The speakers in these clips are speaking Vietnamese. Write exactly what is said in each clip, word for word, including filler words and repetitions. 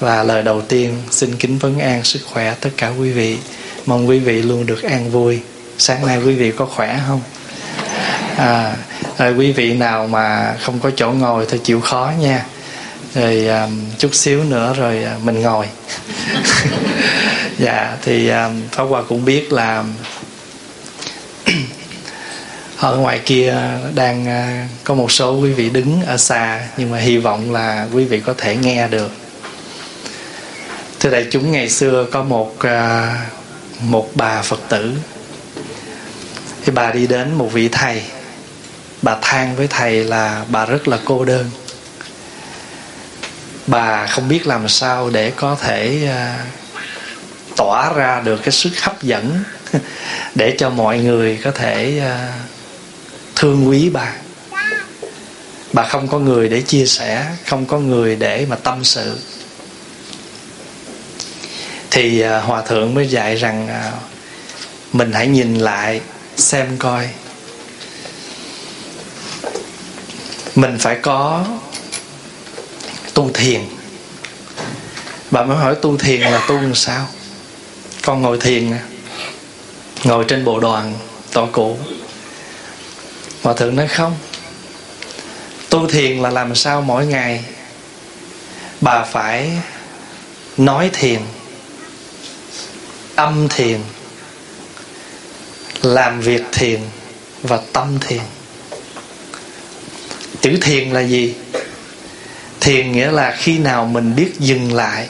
Và lời đầu tiên xin kính vấn an sức khỏe tất cả quý vị. Mong quý vị luôn được an vui. Sáng nay quý vị có khỏe không? À, rồi quý vị nào mà không có chỗ ngồi thì chịu khó nha. Rồi um, chút xíu nữa rồi uh, mình ngồi. Dạ thì um, Pháp Hòa cũng biết là ở ngoài kia đang uh, có một số quý vị đứng ở xa, nhưng mà hy vọng là quý vị có thể nghe được. Thưa đại chúng, ngày xưa có một uh, một bà Phật tử. Thì bà đi đến một vị thầy. Bà than với thầy là bà rất là cô đơn. Bà không biết làm sao để có thể uh, tỏa ra được cái sức hấp dẫn để cho mọi người có thể uh, thương quý bà. Bà không có người để chia sẻ, không có người để mà tâm sự. Thì uh, Hòa Thượng mới dạy rằng uh, mình hãy nhìn lại xem coi, mình phải có tu thiền. Bà mới hỏi tu thiền là tu làm sao? Con ngồi thiền, ngồi trên bộ đoàn tọa cụ. Hòa Thượng nói không, tu thiền là làm sao mỗi ngày bà phải nói thiền, âm thiền, làm việc thiền và tâm thiền. Chữ thiền là gì? Thiền nghĩa là khi nào mình biết dừng lại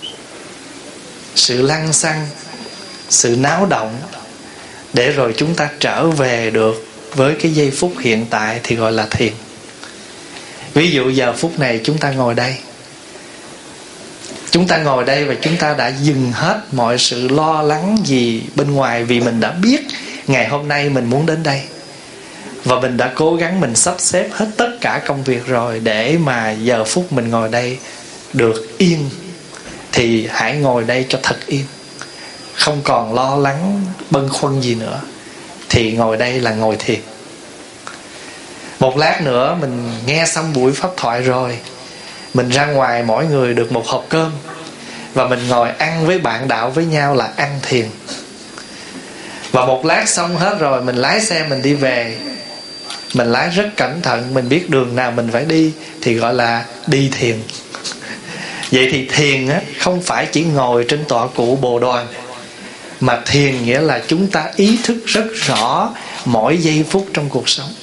sự lăng xăng, sự náo động, để rồi chúng ta trở về được với cái giây phút hiện tại thì gọi là thiền. Ví dụ giờ phút này chúng ta ngồi đây, chúng ta ngồi đây và chúng ta đã dừng hết mọi sự lo lắng gì bên ngoài, vì mình đã biết ngày hôm nay mình muốn đến đây, và mình đã cố gắng mình sắp xếp hết tất cả công việc rồi để mà giờ phút mình ngồi đây được yên. Thì hãy ngồi đây cho thật yên, không còn lo lắng bâng khuâng gì nữa. Thì ngồi đây là ngồi thiền. Một lát nữa mình nghe xong buổi pháp thoại rồi, mình ra ngoài mỗi người được một hộp cơm, và mình ngồi ăn với bạn đạo với nhau là ăn thiền. Và một lát xong hết rồi, mình lái xe mình đi về. Mình lái rất cẩn thận, mình biết đường nào mình phải đi, thì gọi là đi thiền. Vậy thì thiền á, không phải chỉ ngồi trên tọa cụ bồ đoàn, mà thiền nghĩa là chúng ta ý thức rất rõ mỗi giây phút trong cuộc sống.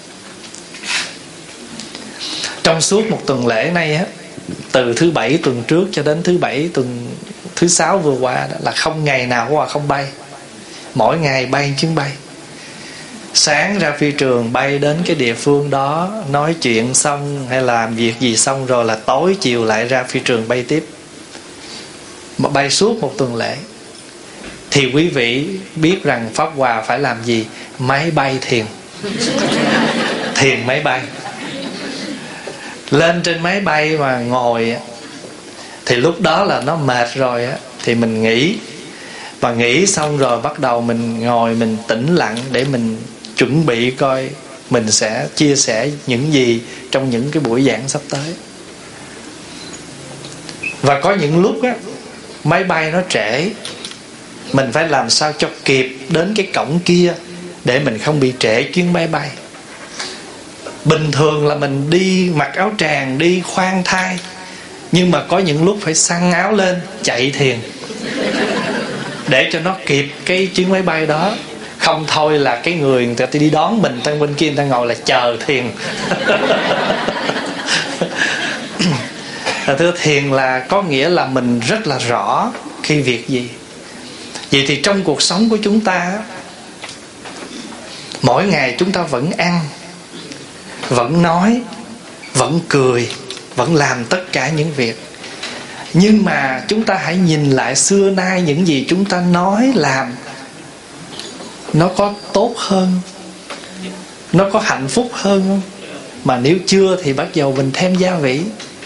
Trong suốt một tuần lễ này á, từ thứ bảy tuần trước cho đến thứ bảy tuần thứ sáu vừa qua đó, là không ngày nào qua không bay. Mỗi ngày bay chuyến bay. Sáng ra phi trường bay đến cái địa phương đó, nói chuyện xong hay làm việc gì xong rồi là tối chiều lại ra phi trường bay tiếp. Mà bay suốt một tuần lễ. Thì quý vị biết rằng Pháp Hòa phải làm gì? Máy bay thiền. Thiền máy bay. Lên trên máy bay mà ngồi thì lúc đó là nó mệt rồi á, thì mình nghỉ. Và nghỉ xong rồi bắt đầu mình ngồi mình tĩnh lặng để mình chuẩn bị coi mình sẽ chia sẻ những gì trong những cái buổi giảng sắp tới. Và có những lúc á, máy bay nó trễ, mình phải làm sao cho kịp đến cái cổng kia để mình không bị trễ chuyến máy bay. Bình thường là mình đi mặc áo tràng, đi khoan thai, nhưng mà có những lúc phải xăng áo lên chạy thiền để cho nó kịp cái chuyến máy bay đó. Không thôi là cái người người ta đi đón mình sang bên kia, người ta ngồi là chờ thiền. Thưa, thiền là có nghĩa là mình rất là rõ khi việc gì. Vậy thì trong cuộc sống của chúng ta, mỗi ngày chúng ta vẫn ăn, vẫn nói, vẫn cười, vẫn làm tất cả những việc. Nhưng mà chúng ta hãy nhìn lại xưa nay những gì chúng ta nói, làm, nó có tốt hơn, nó có hạnh phúc hơn không? Mà nếu chưa thì bắt đầu mình thêm gia vị.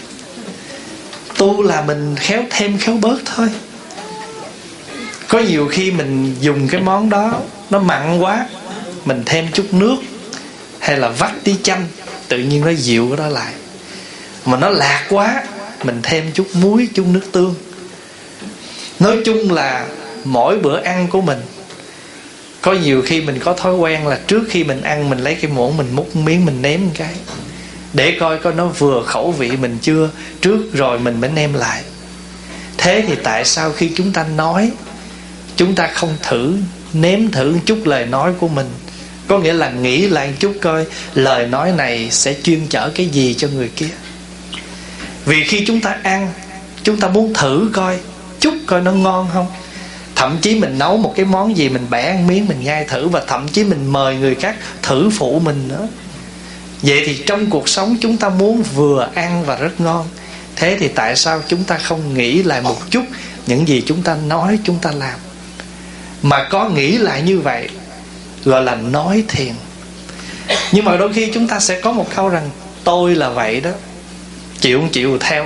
Tu là mình khéo thêm khéo bớt thôi. Có nhiều khi mình dùng cái món đó nó mặn quá, mình thêm chút nước hay là vắt tí chanh, tự nhiên nó dịu cái đó lại. Mà nó lạc quá, mình thêm chút muối, chút nước tương. Nói chung là mỗi bữa ăn của mình, có nhiều khi mình có thói quen là trước khi mình ăn, mình lấy cái muỗng mình múc miếng mình nếm một cái, để coi coi nó vừa khẩu vị mình chưa, trước rồi mình mới nêm lại. Thế thì tại sao khi chúng ta nói, chúng ta không thử nếm thử một chút lời nói của mình? Có nghĩa là nghĩ lại một chút coi lời nói này sẽ chuyên chở cái gì cho người kia. Vì khi chúng ta ăn, chúng ta muốn thử coi chút coi nó ngon không. Thậm chí mình nấu một cái món gì, mình bẻ ăn miếng mình nhai thử, và thậm chí mình mời người khác thử phụ mình nữa. Vậy thì trong cuộc sống chúng ta muốn vừa ăn và rất ngon. Thế thì tại sao chúng ta không nghĩ lại một chút những gì chúng ta nói, chúng ta làm? Mà có nghĩ lại như vậy gọi là nói thiền. Nhưng mà đôi khi chúng ta sẽ có một câu rằng tôi là vậy đó, chịu không chịu theo.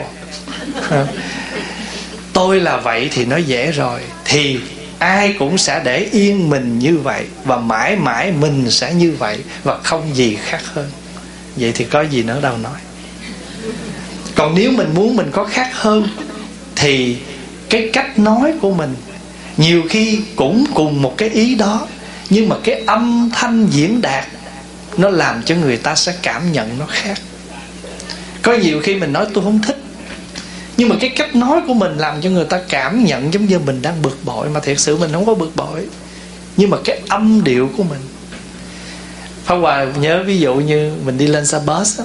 Tôi là vậy thì nó dễ rồi, thì ai cũng sẽ để yên mình như vậy, và mãi mãi mình sẽ như vậy, và không gì khác hơn. Vậy thì có gì nữa đâu nói. Còn nếu mình muốn mình có khác hơn, thì cái cách nói của mình nhiều khi cũng cùng một cái ý đó, nhưng mà cái âm thanh diễn đạt nó làm cho người ta sẽ cảm nhận nó khác. Có nhiều khi mình nói tôi không thích, nhưng mà cái cách nói của mình làm cho người ta cảm nhận giống như mình đang bực bội, mà thiệt sự mình không có bực bội. Nhưng mà cái âm điệu của mình. Pháp Hòa nhớ ví dụ như mình đi lên xe bus á,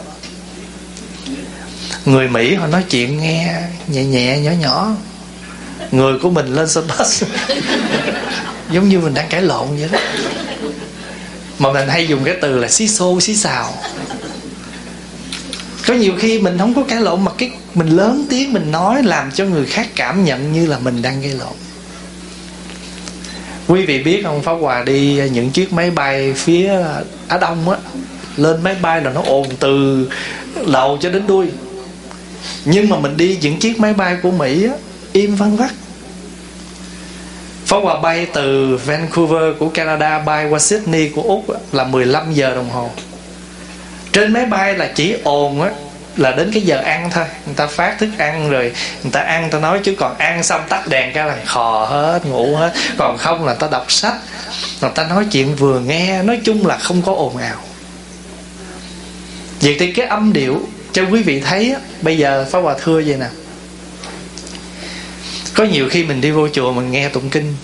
người Mỹ họ nói chuyện nghe nhẹ nhẹ nhỏ nhỏ, người của mình lên xe bus giống như mình đang cãi lộn vậy đó. Mà mình hay dùng cái từ là xí xô xí xào. Có nhiều khi mình không có cãi lộn, mà cái mình lớn tiếng mình nói làm cho người khác cảm nhận như là mình đang gây lộn. Quý vị biết không, Pháp Hòa đi những chiếc máy bay phía Á Đông á, lên máy bay là nó ồn từ đầu cho đến đuôi. Nhưng mà mình đi những chiếc máy bay của Mỹ á, im văng vắt. Pháp Hòa bay từ Vancouver của Canada bay qua Sydney của Úc á, là mười lăm giờ đồng hồ. Trên máy bay là chỉ ồn á là đến cái giờ ăn thôi. Người ta phát thức ăn rồi người ta ăn, ta nói, chứ còn ăn xong tắt đèn cái là khò hết, ngủ hết. Còn không là ta đọc sách, người ta nói chuyện vừa nghe. Nói chung là không có ồn ào. Vậy thì cái âm điệu cho quý vị thấy á, bây giờ Pháp Hòa thưa vậy nè, có nhiều khi mình đi vô chùa mình nghe tụng kinh,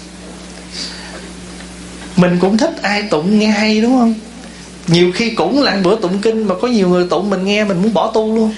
mình cũng thích ai tụng nghe hay, đúng không? Nhiều khi cũng là bữa tụng kinh mà có nhiều người tụng mình nghe mình muốn bỏ tu luôn.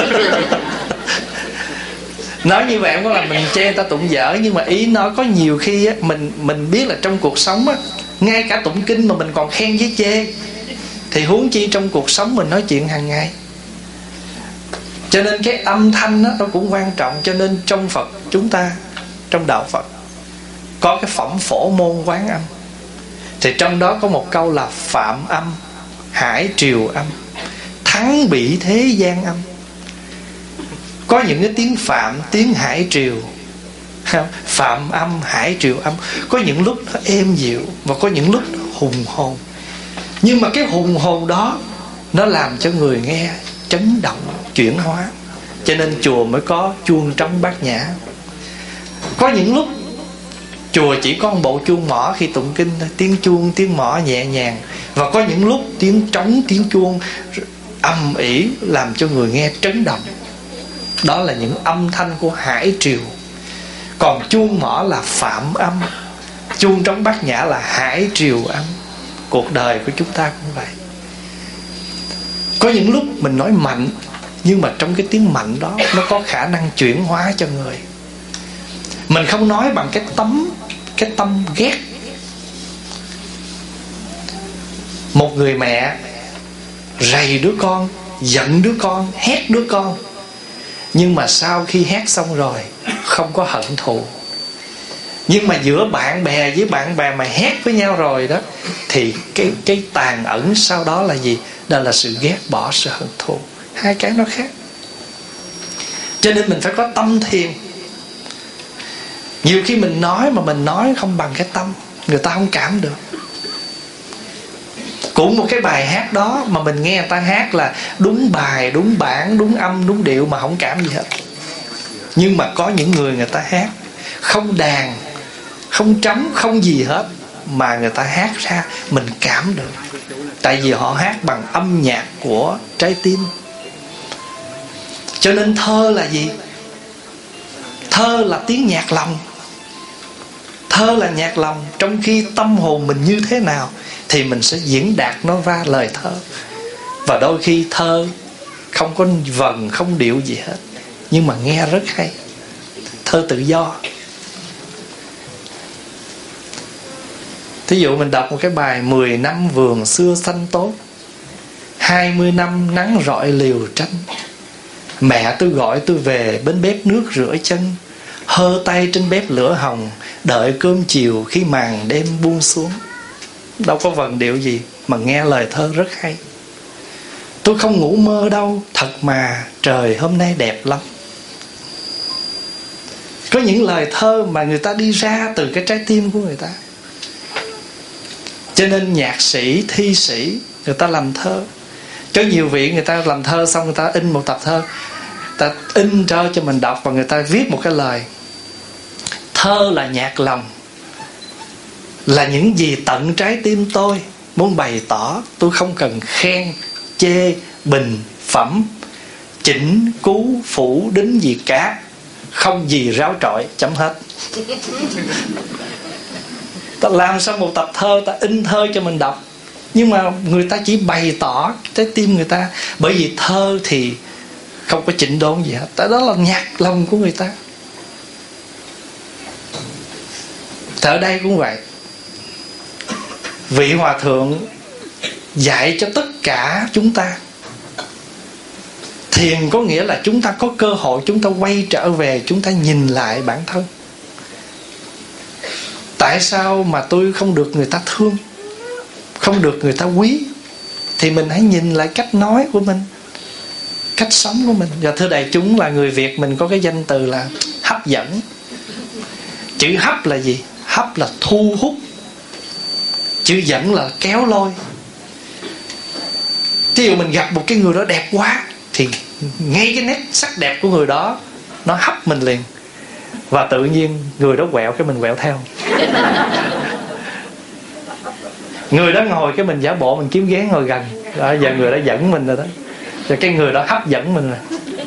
Nói như vậy không có là mình chê người ta tụng dở, nhưng mà ý nói có nhiều khi á, mình mình biết là trong cuộc sống á, ngay cả tụng kinh mà mình còn khen với chê, thì huống chi trong cuộc sống mình nói chuyện hàng ngày. Cho nên cái âm thanh đó, nó cũng quan trọng. Cho nên trong Phật chúng ta, trong đạo Phật có cái phẩm phổ môn quán âm, thì trong đó có một câu là phạm âm hải triều âm, thắng bỉ thế gian âm. Có những cái tiếng phạm, tiếng hải triều, phạm âm, hải triều âm. Có những lúc nó êm dịu, và có những lúc nó hùng hồn. Nhưng mà cái hùng hồn đó nó làm cho người nghe chấn động, chuyển hóa. Cho nên chùa mới có chuông trống bát nhã. Có những lúc chùa chỉ có một bộ chuông mỏ khi tụng kinh thôi, tiếng chuông, tiếng mỏ nhẹ nhàng. Và có những lúc tiếng trống, tiếng chuông âm ỉ làm cho người nghe chấn động. Đó là những âm thanh của hải triều. Còn chuông mỏ là phạm âm, chuông trống bát nhã là hải triều âm. Cuộc đời của chúng ta cũng vậy. Có những lúc mình nói mạnh, nhưng mà trong cái tiếng mạnh đó nó có khả năng chuyển hóa cho người. Mình không nói bằng cái tấm, cái tâm ghét. Một người mẹ rầy đứa con, giận đứa con, hét đứa con, nhưng mà sau khi hét xong rồi không có hận thù. Nhưng mà giữa bạn bè với bạn bè mà hét với nhau rồi đó, thì cái, cái tàn ẩn sau đó là gì? Đó là sự ghét bỏ, sự hận thù. Hai cái nó khác. Cho nên mình phải có tâm thiền. Nhiều khi mình nói mà mình nói không bằng cái tâm, người ta không cảm được. Cũng một cái bài hát đó mà mình nghe người ta hát là đúng bài, đúng bản, đúng âm, đúng điệu mà không cảm gì hết. Nhưng mà có những người người ta hát không đàn, không trống, không gì hết, mà người ta hát ra mình cảm được. Tại vì họ hát bằng âm nhạc của trái tim. Cho nên thơ là gì? Thơ là tiếng nhạc lòng. Thơ là nhạc lòng. Trong khi tâm hồn mình như thế nào thì mình sẽ diễn đạt nó ra lời thơ. Và đôi khi thơ không có vần, không điệu gì hết, nhưng mà nghe rất hay. Thơ tự do. Thí dụ mình đọc một cái bài mười năm vườn xưa xanh tốt, hai mươi năm nắng rọi liều tranh. Mẹ tôi gọi tôi về bên bếp nước rửa chân, hơ tay trên bếp lửa hồng, đợi cơm chiều khi màn đêm buông xuống. Đâu có vần điệu gì mà nghe lời thơ rất hay. Tôi không ngủ mơ đâu, thật mà trời hôm nay đẹp lắm. Có những lời thơ mà người ta đi ra từ cái trái tim của người ta. Cho nên nhạc sĩ, thi sĩ, người ta làm thơ. Có nhiều vị người ta làm thơ xong người ta in một tập thơ, ta in cho cho mình đọc, và người ta viết một cái lời. Thơ là nhạc lòng, là những gì tận trái tim tôi muốn bày tỏ. Tôi không cần khen, chê, bình, phẩm, chỉnh, cú, phủ, đính gì cả. Không gì ráo trọi, chấm hết. Ta làm xong một tập thơ, ta in thơ cho mình đọc, nhưng mà người ta chỉ bày tỏ trái tim người ta. Bởi vì thơ thì không có chỉnh đốn gì hết, tại đó là nhạc lòng của người ta. Thì ở đây cũng vậy. Vị Hòa Thượng dạy cho tất cả chúng ta. Thiền có nghĩa là chúng ta có cơ hội, chúng ta quay trở về, chúng ta nhìn lại bản thân. Tại sao mà tôi không được người ta thương, không được người ta quý? Thì mình hãy nhìn lại cách nói của mình, cách sống của mình. Và thưa đại chúng, là người Việt mình có cái danh từ là hấp dẫn. Chữ hấp là gì? Hấp là thu hút, chữ dẫn là kéo lôi. Ví dụ mình gặp một cái người đó đẹp quá, thì ngay cái nét sắc đẹp của người đó nó hấp mình liền. Và tự nhiên người đó quẹo, cái mình quẹo theo. Người đó ngồi, cái mình giả bộ mình kiếm ghế ngồi gần đó. Giờ người đó dẫn mình rồi đó. Rồi cái người đó hấp dẫn mình rồi.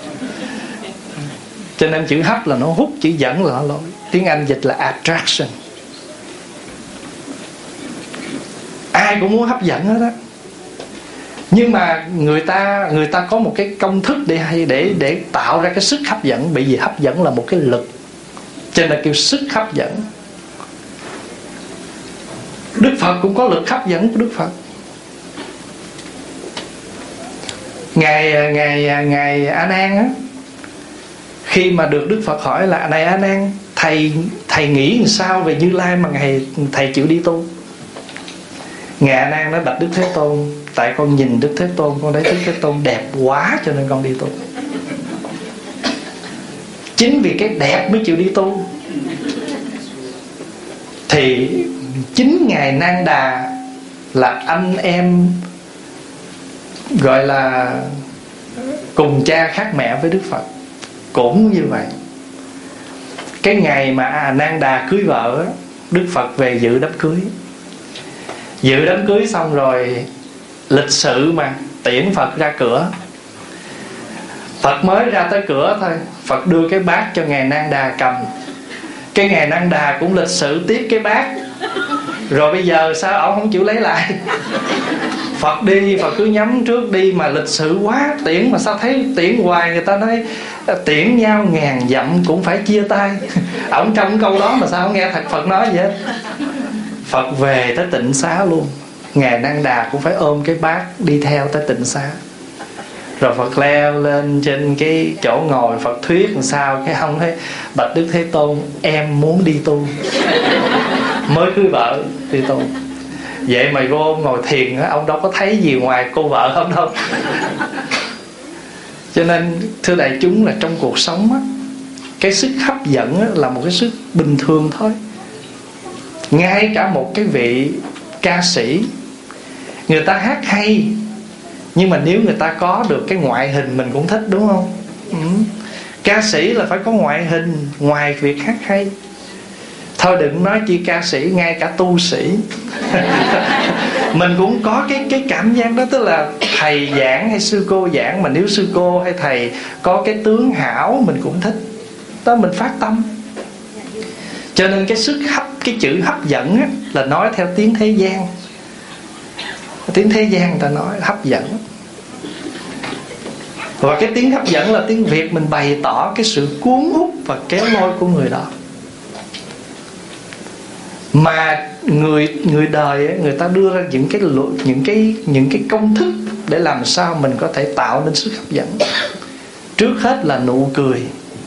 Cho nên chữ hấp là nó hút, chữ dẫn là nó lôi. Tiếng Anh dịch là attraction. Ai cũng muốn hấp dẫn hết á. Nhưng mà người ta người ta có một cái công thức để hay để để tạo ra cái sức hấp dẫn. Bởi vì hấp dẫn là một cái lực, cho nên là kêu sức hấp dẫn. Đức Phật cũng có lực hấp dẫn của Đức Phật. Ngài ngài ngài A Nan á, khi mà được Đức Phật hỏi là này A Nan, thầy thầy nghĩ làm sao về Như Lai mà ngài thầy chịu đi tu? Ngài A Nan nó bạch Đức Thế Tôn: tại con nhìn Đức Thế Tôn, con thấy Đức Thế Tôn đẹp quá cho nên con đi tu. Chính vì cái đẹp mới chịu đi tu. Thì chính Ngài Nan Đà là anh em, gọi là cùng cha khác mẹ với Đức Phật, cũng như vậy. Cái ngày mà à, Nan Đà cưới vợ, Đức Phật về dự đám cưới. Dự đám cưới xong rồi, lịch sự mà, tiễn Phật ra cửa. Phật mới ra tới cửa thôi, Phật đưa cái bát cho Ngài Nan Đà cầm. Cái Ngài Nan Đà cũng lịch sự tiếp cái bát. Rồi bây giờ sao ông không chịu lấy lại? Phật đi, Phật cứ nhắm trước đi, mà lịch sự quá, tiễn mà sao thấy tiễn hoài. Người ta nói tiễn nhau ngàn dặm cũng phải chia tay. Ông trong câu đó mà sao không nghe thật Phật nói vậy? Phật về tới Tịnh Xá luôn, Ngài Nan Đà cũng phải ôm cái bát đi theo tới Tịnh Xá. Rồi Phật leo lên trên cái chỗ ngồi, Phật thuyết làm sao, cái ông thấy bạch Đức Thế Tôn, em muốn đi tu. Mới cưới vợ đi tu. Vậy mà vô ngồi thiền, ông đâu có thấy gì ngoài cô vợ không đâu. Cho nên thưa đại chúng, là trong cuộc sống á, cái sức hấp dẫn á, là một cái sức bình thường thôi. Ngay cả một cái vị ca sĩ, người ta hát hay, nhưng mà nếu người ta có được cái ngoại hình mình cũng thích, đúng không? Ừ. Ca sĩ là phải có ngoại hình, ngoài việc hát hay. Thôi đừng nói chi ca sĩ, ngay cả tu sĩ mình cũng có cái cái cảm giác đó. Tức là thầy giảng hay sư cô giảng, mà nếu sư cô hay thầy có cái tướng hảo mình cũng thích, đó mình phát tâm. Cho nên cái sức hấp, cái chữ hấp dẫn á, là nói theo tiếng thế gian. Tiếng thế gian người ta nói hấp dẫn. Và cái tiếng hấp dẫn là tiếng Việt mình bày tỏ cái sự cuốn hút và kéo lôi của người đó. Mà người người đời ấy, người ta đưa ra những cái những cái những cái công thức để làm sao mình có thể tạo nên sức hấp dẫn. Trước hết là nụ cười.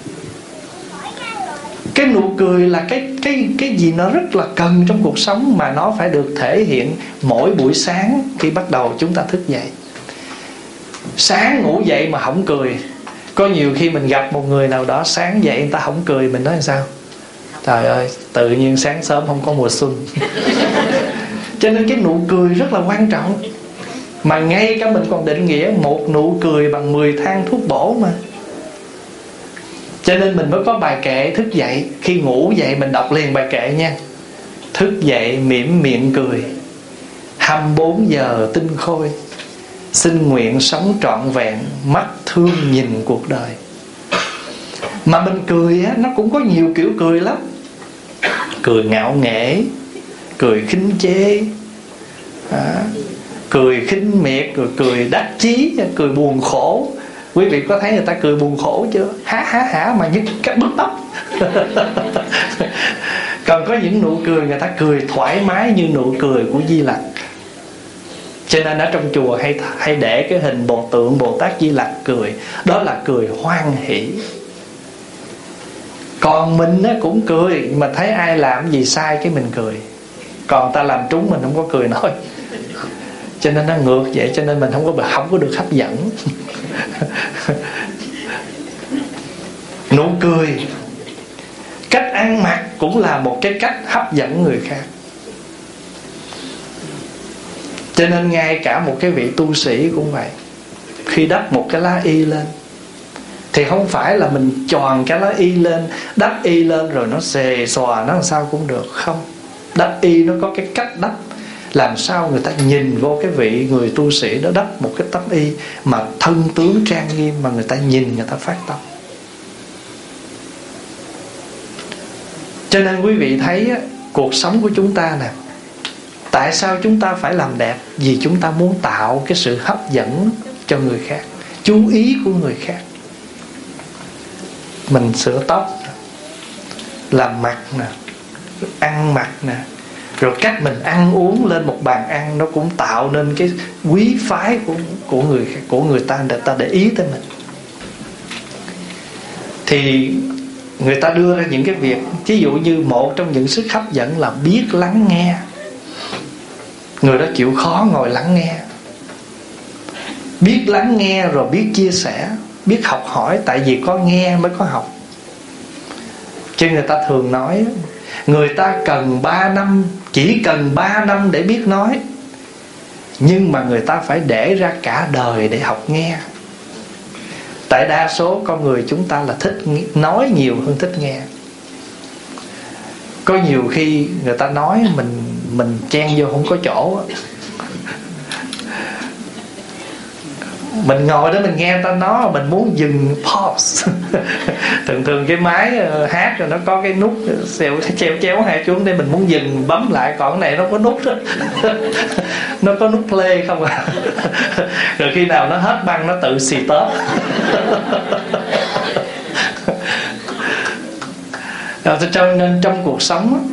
Cái nụ cười là cái cái cái gì nó rất là cần trong cuộc sống, mà nó phải được thể hiện mỗi buổi sáng khi bắt đầu chúng ta thức dậy. Sáng ngủ dậy mà không cười. Có nhiều khi mình gặp một người nào đó sáng dậy người ta không cười, mình nói làm sao? Trời ơi, tự nhiên sáng sớm không có mùa xuân. Cho nên cái nụ cười rất là quan trọng. Mà ngay cả mình còn định nghĩa một nụ cười bằng mười thang thuốc bổ mà. Cho nên mình mới có bài kệ thức dậy. Khi ngủ dậy mình đọc liền bài kệ nha. Thức dậy mỉm miệng cười, hai mươi bốn giờ tinh khôi, xin nguyện sống trọn vẹn, mắt thương nhìn cuộc đời. Mà mình cười á, nó cũng có nhiều kiểu cười lắm. Cười ngạo nghễ, cười khinh chê, à, cười khinh miệt, rồi cười đắc chí, cười buồn khổ. Quý vị có thấy người ta cười buồn khổ chưa? Há há há mà nhức cái bứt tóc. Còn có những nụ cười người ta cười thoải mái như nụ cười của Di Lặc. Cho nên ở trong chùa hay hay để cái hình Bồ tượng Bồ Tát Di Lặc cười. Đó là cười hoan hỷ. Còn mình cũng cười, mà thấy ai làm gì sai cái mình cười. Còn ta làm trúng mình không có cười nổi. Cho nên nó ngược vậy. Cho nên mình không có, không có được hấp dẫn. Nụ cười, cách ăn mặc cũng là một cái cách hấp dẫn người khác. Cho nên ngay cả một cái vị tu sĩ cũng vậy. Khi đắp một cái lá y lên thì không phải là mình tròn cái lá y lên, đắp y lên rồi nó xề xòa, nó làm sao cũng được. Không, đắp y nó có cái cách đắp làm sao người ta nhìn vô cái vị người tu sĩ đó đắp một cái tấm y mà thân tướng trang nghiêm, mà người ta nhìn người ta phát tâm. Cho nên quý vị thấy á, cuộc sống của chúng ta nè, tại sao chúng ta phải làm đẹp? Vì chúng ta muốn tạo cái sự hấp dẫn cho người khác, chú ý của người khác. Mình sửa tóc, làm mặt nè, ăn mặc nè, rồi cách mình ăn uống lên một bàn ăn, nó cũng tạo nên cái quý phái của, của người của người ta, để ta để ý tới mình. Thì người ta đưa ra những cái việc, ví dụ như một trong những sức hấp dẫn là biết lắng nghe. Người đó chịu khó ngồi lắng nghe. Biết lắng nghe rồi biết chia sẻ, biết học hỏi. Tại vì có nghe mới có học. Chứ người ta thường nói người ta cần ba năm, chỉ cần ba năm để biết nói, nhưng mà người ta phải để ra cả đời để học nghe. Tại đa số con người chúng ta là thích nói nhiều hơn thích nghe. Có nhiều khi người ta nói mình mình chen vô không có chỗ. Mình ngồi đó mình nghe người ta nói, mình muốn dừng pause. Thường thường cái máy hát rồi nó có cái nút xèo treo chéo hai xuống để mình muốn dừng bấm lại. Còn cái này nó có nút đó. Nó có nút play không à. Rồi khi nào nó hết băng nó tự xì tớp. Cho nên trong cuộc sống á,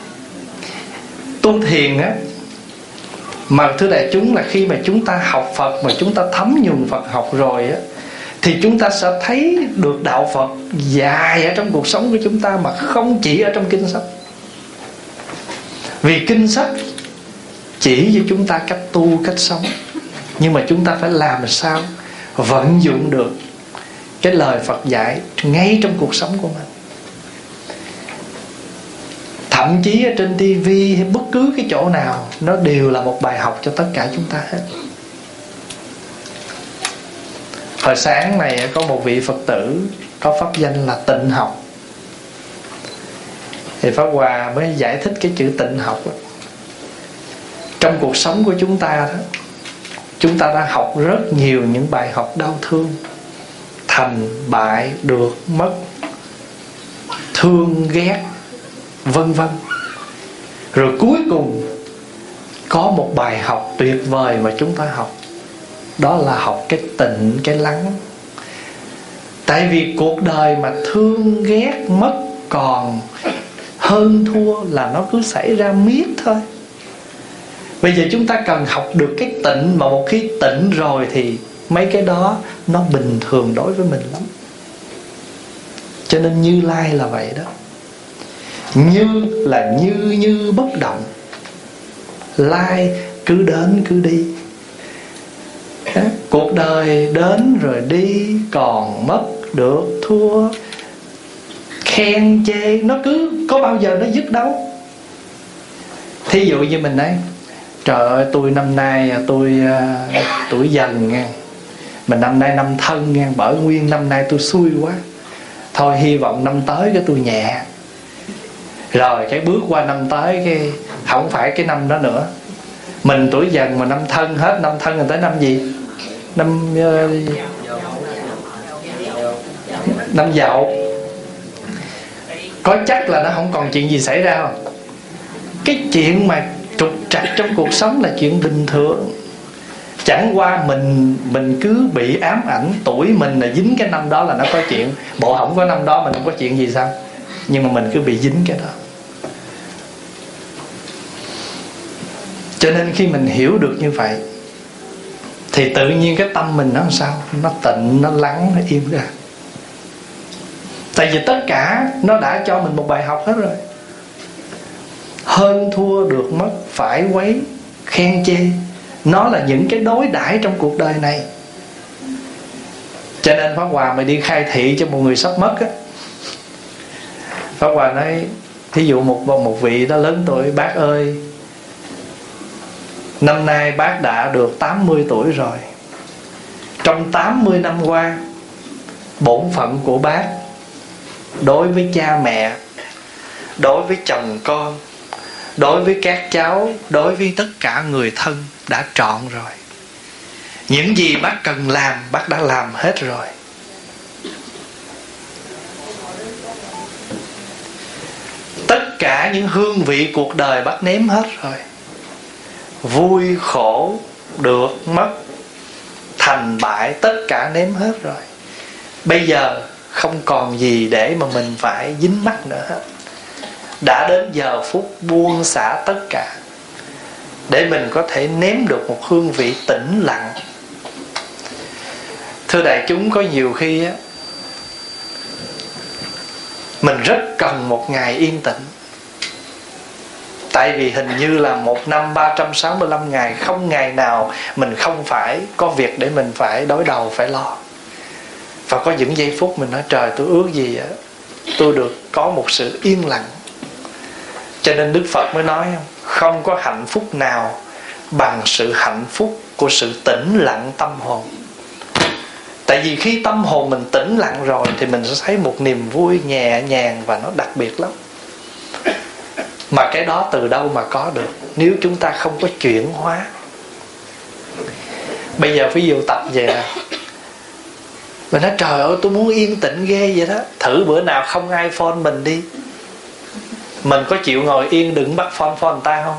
tu thiền á, mà thưa đại chúng, là khi mà chúng ta học Phật, mà chúng ta thấm nhuần Phật học rồi á, thì chúng ta sẽ thấy được đạo Phật dài ở trong cuộc sống của chúng ta, mà không chỉ ở trong kinh sách. Vì kinh sách chỉ cho chúng ta cách tu, cách sống, nhưng mà chúng ta phải làm sao vận dụng được cái lời Phật dạy ngay trong cuộc sống của mình. Thậm chí ở trên tivi hay bất cứ cái chỗ nào, nó đều là một bài học cho tất cả chúng ta hết. Hồi sáng này có một vị Phật tử có pháp danh là tịnh học. Thì Pháp Hòa mới giải thích cái chữ tịnh học đó. Trong cuộc sống của chúng ta đó, chúng ta đã học rất nhiều những bài học đau thương, thành bại được mất, thương ghét, vân vân. Rồi cuối cùng có một bài học tuyệt vời mà chúng ta học, đó là học cái tịnh, cái lắng. Tại vì cuộc đời mà thương ghét mất còn hơn thua là nó cứ xảy ra miết thôi. Bây giờ chúng ta cần học được cái tịnh, mà một khi tịnh rồi thì mấy cái đó nó bình thường đối với mình lắm. Cho nên Như Lai là vậy đó. Như là như như bất động, lai cứ đến cứ đi. Cuộc đời đến rồi đi, còn mất được thua, khen chê, nó cứ có bao giờ nó dứt đâu. Thí dụ như mình nói, trời ơi tôi năm nay tôi uh, tuổi dần nha, mình năm nay năm thân nha, bởi nguyên năm nay tôi xui quá, thôi hy vọng năm tới cái tôi nhẹ. Rồi cái bước qua năm tới cái không phải cái năm đó nữa. Mình tuổi dần mà năm thân, hết năm thân rồi tới năm gì? Năm uh, năm Dậu. Có chắc là nó không còn chuyện gì xảy ra không? Cái chuyện mà trục trặc trong cuộc sống là chuyện bình thường. Chẳng qua mình mình cứ bị ám ảnh tuổi mình là dính cái năm đó là nó có chuyện. Bộ không có năm đó mình không có chuyện gì sao? Nhưng mà mình cứ bị dính cái đó. Cho nên khi mình hiểu được như vậy thì tự nhiên cái tâm mình nó làm sao? Nó tịnh, nó lắng, nó im ra. Tại vì tất cả nó đã cho mình một bài học hết rồi. Hơn thua được mất, phải quấy, khen chê, nó là những cái đối đãi trong cuộc đời này. Cho nên Pháp Hòa mà đi khai thị cho một người sắp mất á, Pháp Hòa nói, thí dụ một, một vị đó lớn tuổi, bác ơi, năm nay bác đã được tám mươi tuổi rồi. Trong tám mươi năm qua, bổn phận của bác đối với cha mẹ, đối với chồng con, đối với các cháu, đối với tất cả người thân đã trọn rồi. Những gì bác cần làm, bác đã làm hết rồi. Tất cả những hương vị cuộc đời bác nếm hết rồi. Vui, khổ, được, mất, thành bại, tất cả nếm hết rồi. Bây giờ không còn gì để mà mình phải dính mắc nữa hết. Đã đến giờ phút buông xả tất cả, để mình có thể nếm được một hương vị tĩnh lặng. Thưa đại chúng, có nhiều khi á, mình rất cần một ngày yên tĩnh. Tại vì hình như là một năm ba trăm sáu mươi lăm ngày, không ngày nào mình không phải có việc để mình phải đối đầu, phải lo. Và có những giây phút mình nói, trời tôi ước gì á, tôi được có một sự yên lặng. Cho nên Đức Phật mới nói, không có hạnh phúc nào bằng sự hạnh phúc của sự tĩnh lặng tâm hồn. Tại vì khi tâm hồn mình tĩnh lặng rồi thì mình sẽ thấy một niềm vui nhẹ nhàng và nó đặc biệt lắm. Mà cái đó từ đâu mà có được nếu chúng ta không có chuyển hóa. Bây giờ ví dụ tập về nè, mình nói trời ơi tôi muốn yên tĩnh ghê vậy đó. Thử bữa nào không ai phone mình đi, mình có chịu ngồi yên đừng bắt phone phone người ta không?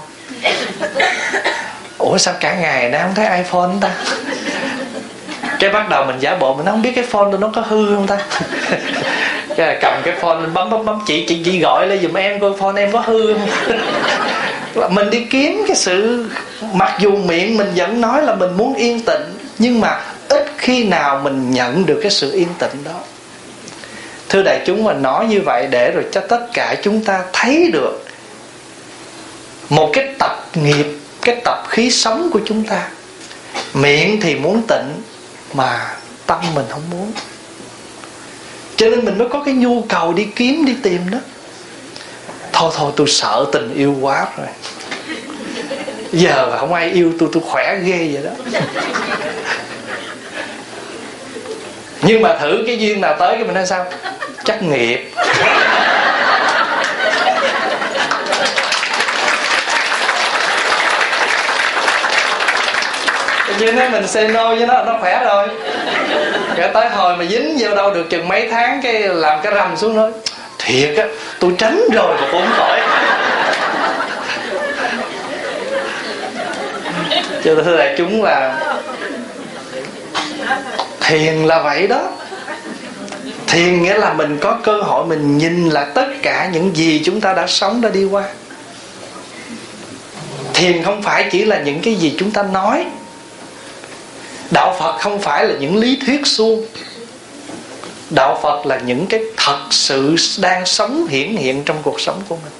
Ủa sao cả ngày nay không thấy ai phone người ta? Cái bắt đầu mình giả bộ, mình không biết cái phone tôi nó có hư không ta. Cái là cầm cái phone mình bấm bấm bấm, chị chị chị gọi lên giùm em coi phone em có hư không. Mình đi kiếm cái sự, mặc dù miệng mình vẫn nói là mình muốn yên tĩnh, nhưng mà ít khi nào mình nhận được cái sự yên tĩnh đó. Thưa đại chúng, mình nói như vậy để rồi cho tất cả chúng ta thấy được một cái tập nghiệp, cái tập khí sống của chúng ta. Miệng thì muốn tịnh mà tâm mình không muốn. Cho nên mình mới có cái nhu cầu đi kiếm, đi tìm đó. Thôi thôi tôi sợ tình yêu quá rồi, giờ không ai yêu tôi, tôi khỏe ghê vậy đó. Nhưng mà thử cái duyên nào tới cái mình nói sao? Chắc nghiệp. Chứ nếu mình say no với nó, nó khỏe rồi. Cái tới hồi mà dính vô đâu được chừng mấy tháng, cái làm cái rầm xuống nói thiệt á, tôi tránh rồi mà cũng khỏi. Chứ thưa đại chúng là thiền là vậy đó. Thiền nghĩa là mình có cơ hội mình nhìn lại tất cả những gì chúng ta đã sống, đã đi qua. Thiền không phải chỉ là những cái gì chúng ta nói. Đạo Phật không phải là những lý thuyết suông. Đạo Phật là những cái thật sự đang sống hiển hiện trong cuộc sống của mình.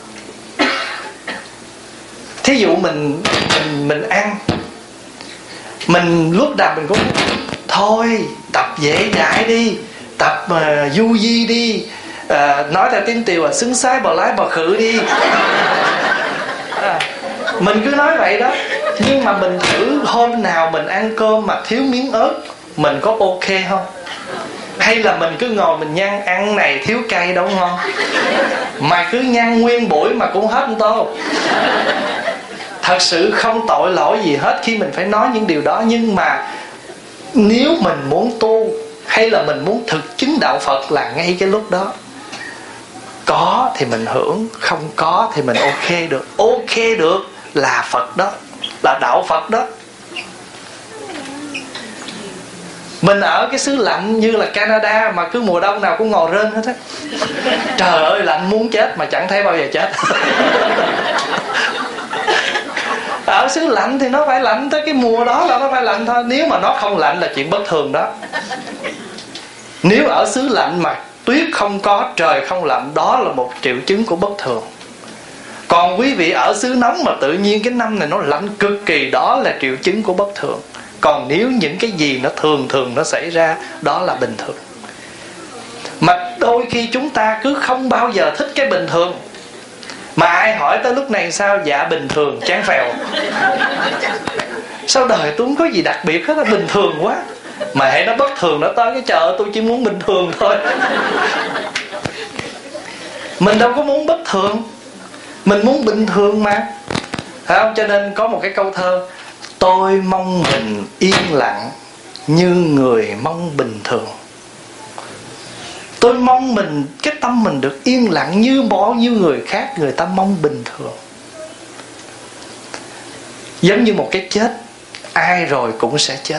Thí dụ mình mình, mình ăn, mình lúc nào mình cũng thôi tập dễ dãi đi, tập uh, du di đi, uh, nói theo tiếng Tiều là xứng sái bò lái bò khự đi. À, mình cứ nói vậy đó. Nhưng mà mình thử hôm nào mình ăn cơm mà thiếu miếng ớt, mình có ok không? Hay là mình cứ ngồi mình nhăn ăn này thiếu cay đâu ngon, mà cứ nhăn nguyên buổi mà cũng hết một tô. Thật sự không tội lỗi gì hết khi mình phải nói những điều đó. Nhưng mà nếu mình muốn tu hay là mình muốn thực chứng đạo Phật là ngay cái lúc đó. Có thì mình hưởng, không có thì mình ok được. Ok được là Phật đó, là đạo Phật đó. Mình ở cái xứ lạnh như là Canada mà cứ mùa đông nào cũng ngồi rên hết á. Trời ơi lạnh muốn chết mà chẳng thấy bao giờ chết. Ở xứ lạnh thì nó phải lạnh tới cái mùa đó là nó phải lạnh thôi. Nếu mà nó không lạnh là chuyện bất thường đó. Nếu ở xứ lạnh mà tuyết không có, trời không lạnh, đó là một triệu chứng của bất thường. Còn quý vị ở xứ nóng mà tự nhiên cái năm này nó lạnh cực kỳ, đó là triệu chứng của bất thường. Còn nếu những cái gì nó thường thường nó xảy ra, đó là bình thường. Mà đôi khi chúng ta cứ không bao giờ thích cái bình thường. Mà ai hỏi tới lúc này sao? Dạ bình thường, chán phèo. Sao đời tôi không có gì đặc biệt hết, là bình thường quá. Mà hãy nó bất thường nó tới cái chợ, tôi chỉ muốn bình thường thôi. Mình đâu có muốn bất thường, mình muốn bình thường mà, phải không? Cho nên có một cái câu thơ: tôi mong mình yên lặng như người mong bình thường. Tôi mong mình, cái tâm mình được yên lặng như bao nhiêu người khác người ta mong bình thường. Giống như một cái chết, ai rồi cũng sẽ chết,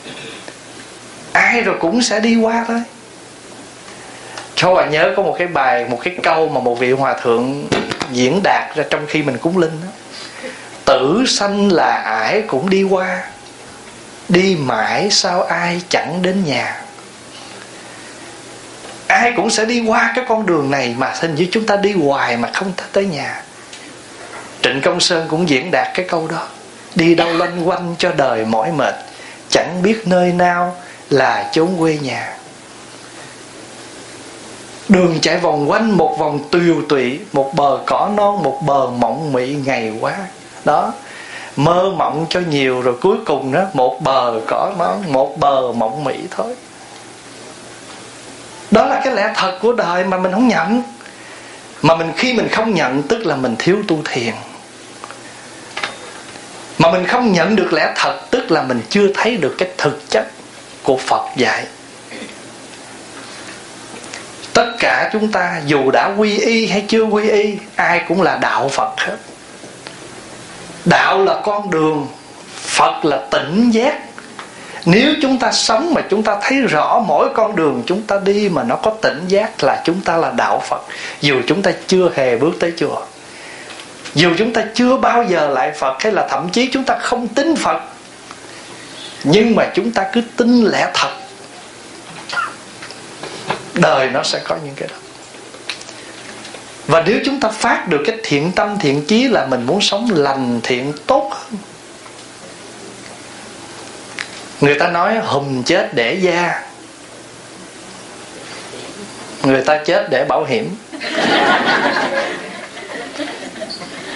ai rồi cũng sẽ đi qua thôi. Cho bạn nhớ có một cái bài, một cái câu mà một vị hòa thượng diễn đạt ra trong khi mình cúng linh đó: tử sanh là ải cũng đi qua, đi mãi sao ai chẳng đến nhà. Ai cũng sẽ đi qua cái con đường này, mà hình như chúng ta đi hoài mà không tới nhà. Trịnh Công Sơn cũng diễn đạt cái câu đó: đi đâu loanh quanh cho đời mỏi mệt, chẳng biết nơi nào là chốn quê nhà. Đường chạy vòng quanh một vòng tiều tụy, một bờ cỏ non, một bờ mộng mị ngày quá. Đó, mơ mộng cho nhiều rồi cuối cùng đó, một bờ cỏ non, một bờ mộng mị thôi. Đó là cái lẽ thật của đời mà mình không nhận. Mà mình khi mình không nhận tức là mình thiếu tu thiền. Mà mình không nhận được lẽ thật tức là mình chưa thấy được cái thực chất của Phật dạy. Tất cả chúng ta dù đã quy y hay chưa quy y, ai cũng là đạo Phật hết. Đạo là con đường, Phật là tỉnh giác. Nếu chúng ta sống mà chúng ta thấy rõ mỗi con đường chúng ta đi mà nó có tỉnh giác là chúng ta là đạo Phật. Dù chúng ta chưa hề bước tới chùa, dù chúng ta chưa bao giờ lại Phật, hay là thậm chí chúng ta không tin Phật, nhưng mà chúng ta cứ tin lẽ thật, đời nó sẽ có những cái đó. Và nếu chúng ta phát được cái thiện tâm thiện chí là mình muốn sống lành thiện tốt hơn. Người ta nói hùm chết để da, người ta chết để bảo hiểm.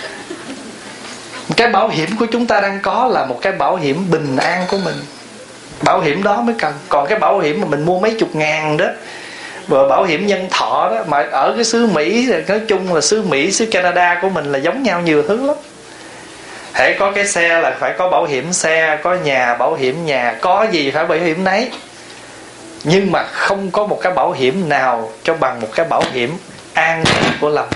Cái bảo hiểm của chúng ta đang có là một cái bảo hiểm bình an của mình. Bảo hiểm đó mới cần. Còn cái bảo hiểm mà mình mua mấy chục ngàn đó, và bảo hiểm nhân thọ đó, mà ở cái xứ Mỹ, nói chung là xứ Mỹ, xứ Canada của mình là giống nhau nhiều thứ lắm. Hễ có cái xe là phải có bảo hiểm xe, có nhà bảo hiểm nhà, có gì phải bảo hiểm nấy. Nhưng mà không có một cái bảo hiểm nào cho bằng một cái bảo hiểm an toàn của lòng.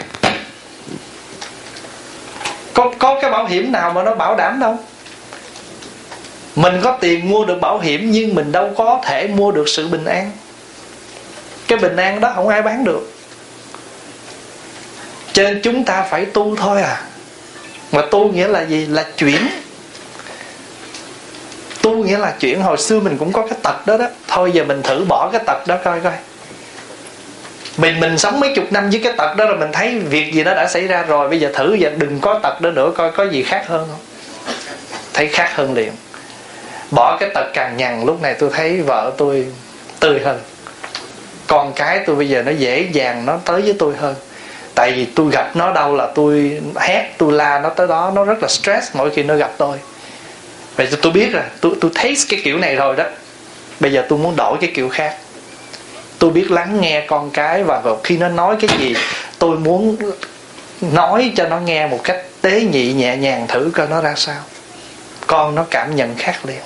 Có, có cái bảo hiểm nào mà nó bảo đảm đâu. Mình có tiền mua được bảo hiểm, nhưng mình đâu có thể mua được sự bình an. Cái bình an đó không ai bán được. Cho nên chúng ta phải tu thôi à. Mà tu nghĩa là gì? Là chuyển. Tu nghĩa là chuyển. Hồi xưa mình cũng có cái tật đó đó. Thôi giờ mình thử bỏ cái tật đó coi coi. Mình mình sống mấy chục năm với cái tật đó rồi, mình thấy việc gì nó đã xảy ra rồi. Bây giờ thử giờ đừng có tật đó nữa, coi có gì khác hơn không. Thấy khác hơn liền. Bỏ cái tật cằn nhằn. Lúc này tôi thấy vợ tôi tươi hơn, con cái tôi bây giờ nó dễ dàng nó tới với tôi hơn. Tại vì tôi gặp nó đâu là tôi hét, tôi la nó tới đó. Nó rất là stress mỗi khi nó gặp tôi. Vậy tôi biết rồi, tôi, tôi taste cái kiểu này rồi đó. Bây giờ tôi muốn đổi cái kiểu khác. Tôi biết lắng nghe con cái, và khi nó nói cái gì tôi muốn nói cho nó nghe một cách tế nhị nhẹ nhàng, thử coi nó ra sao. Con nó cảm nhận khác liền.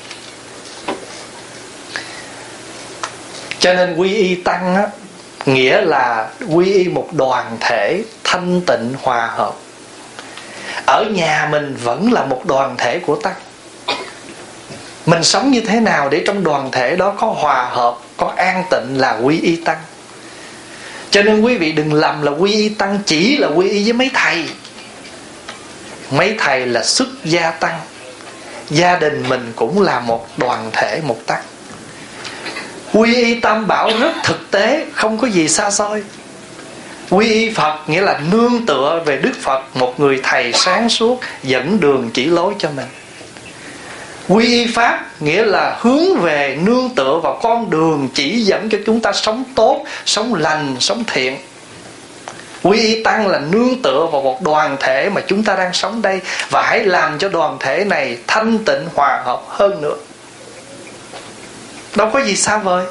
Cho nên quy y tăng á, nghĩa là quy y một đoàn thể thanh tịnh hòa hợp. Ở nhà mình vẫn là một đoàn thể của tăng. Mình sống như thế nào để trong đoàn thể đó có hòa hợp, có an tịnh là quy y tăng. Cho nên quý vị đừng lầm là quy y tăng chỉ là quy y với mấy thầy. Mấy thầy là xuất gia tăng. Gia đình mình cũng là một đoàn thể, một tăng. Quy y Tam Bảo rất thực tế, không có gì xa xôi. Quy y Phật nghĩa là nương tựa về Đức Phật, một người thầy sáng suốt dẫn đường chỉ lối cho mình. Quy y Pháp nghĩa là hướng về nương tựa vào con đường chỉ dẫn cho chúng ta sống tốt, sống lành, sống thiện. Quy y Tăng là nương tựa vào một đoàn thể mà chúng ta đang sống đây, và hãy làm cho đoàn thể này thanh tịnh hòa hợp hơn nữa. Đâu có gì xa vời.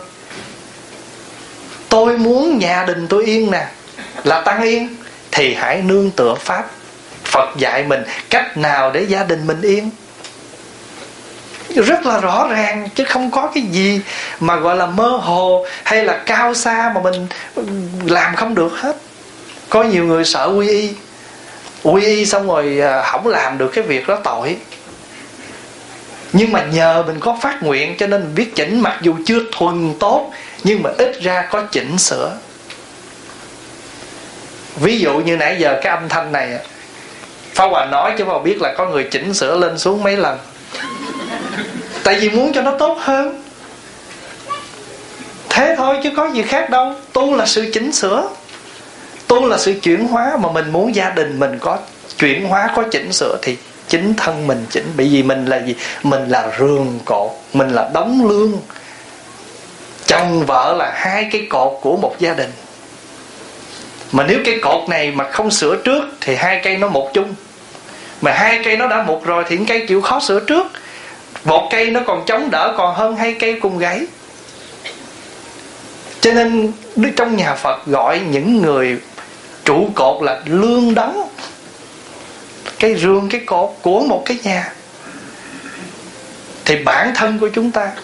Tôi muốn nhà đình tôi yên nè, là tăng yên, thì hãy nương tựa Pháp. Phật dạy mình cách nào để gia đình mình yên, rất là rõ ràng, chứ không có cái gì mà gọi là mơ hồ hay là cao xa mà mình làm không được hết. Có nhiều người sợ quy y, quy y xong rồi không làm được cái việc đó tội. Nhưng mà nhờ mình có phát nguyện cho nên mình biết chỉnh, mặc dù chưa thuần tốt nhưng mà ít ra có chỉnh sửa. Ví dụ như nãy giờ cái âm thanh này Pháp Hòa nói chứ mà biết là có người chỉnh sửa lên xuống mấy lần. Tại vì muốn cho nó tốt hơn. Thế thôi chứ có gì khác đâu. Tu là sự chỉnh sửa, tu là sự chuyển hóa. Mà mình muốn gia đình mình có chuyển hóa, có chỉnh sửa thì chính thân mình chỉnh. Bởi vì mình là gì? Mình là rường cột, mình là đống lương. Chồng vợ là hai cái cột của một gia đình. Mà nếu cái cột này mà không sửa trước thì hai cây nó một chung. Mà hai cây nó đã một rồi thì cây chịu khó sửa trước. Một cây nó còn chống đỡ còn hơn hai cây cùng gãy. Cho nên trong nhà Phật gọi những người trụ cột là lương đấng, cái rương, cái cột của một cái nhà. Thì bản thân của chúng ta,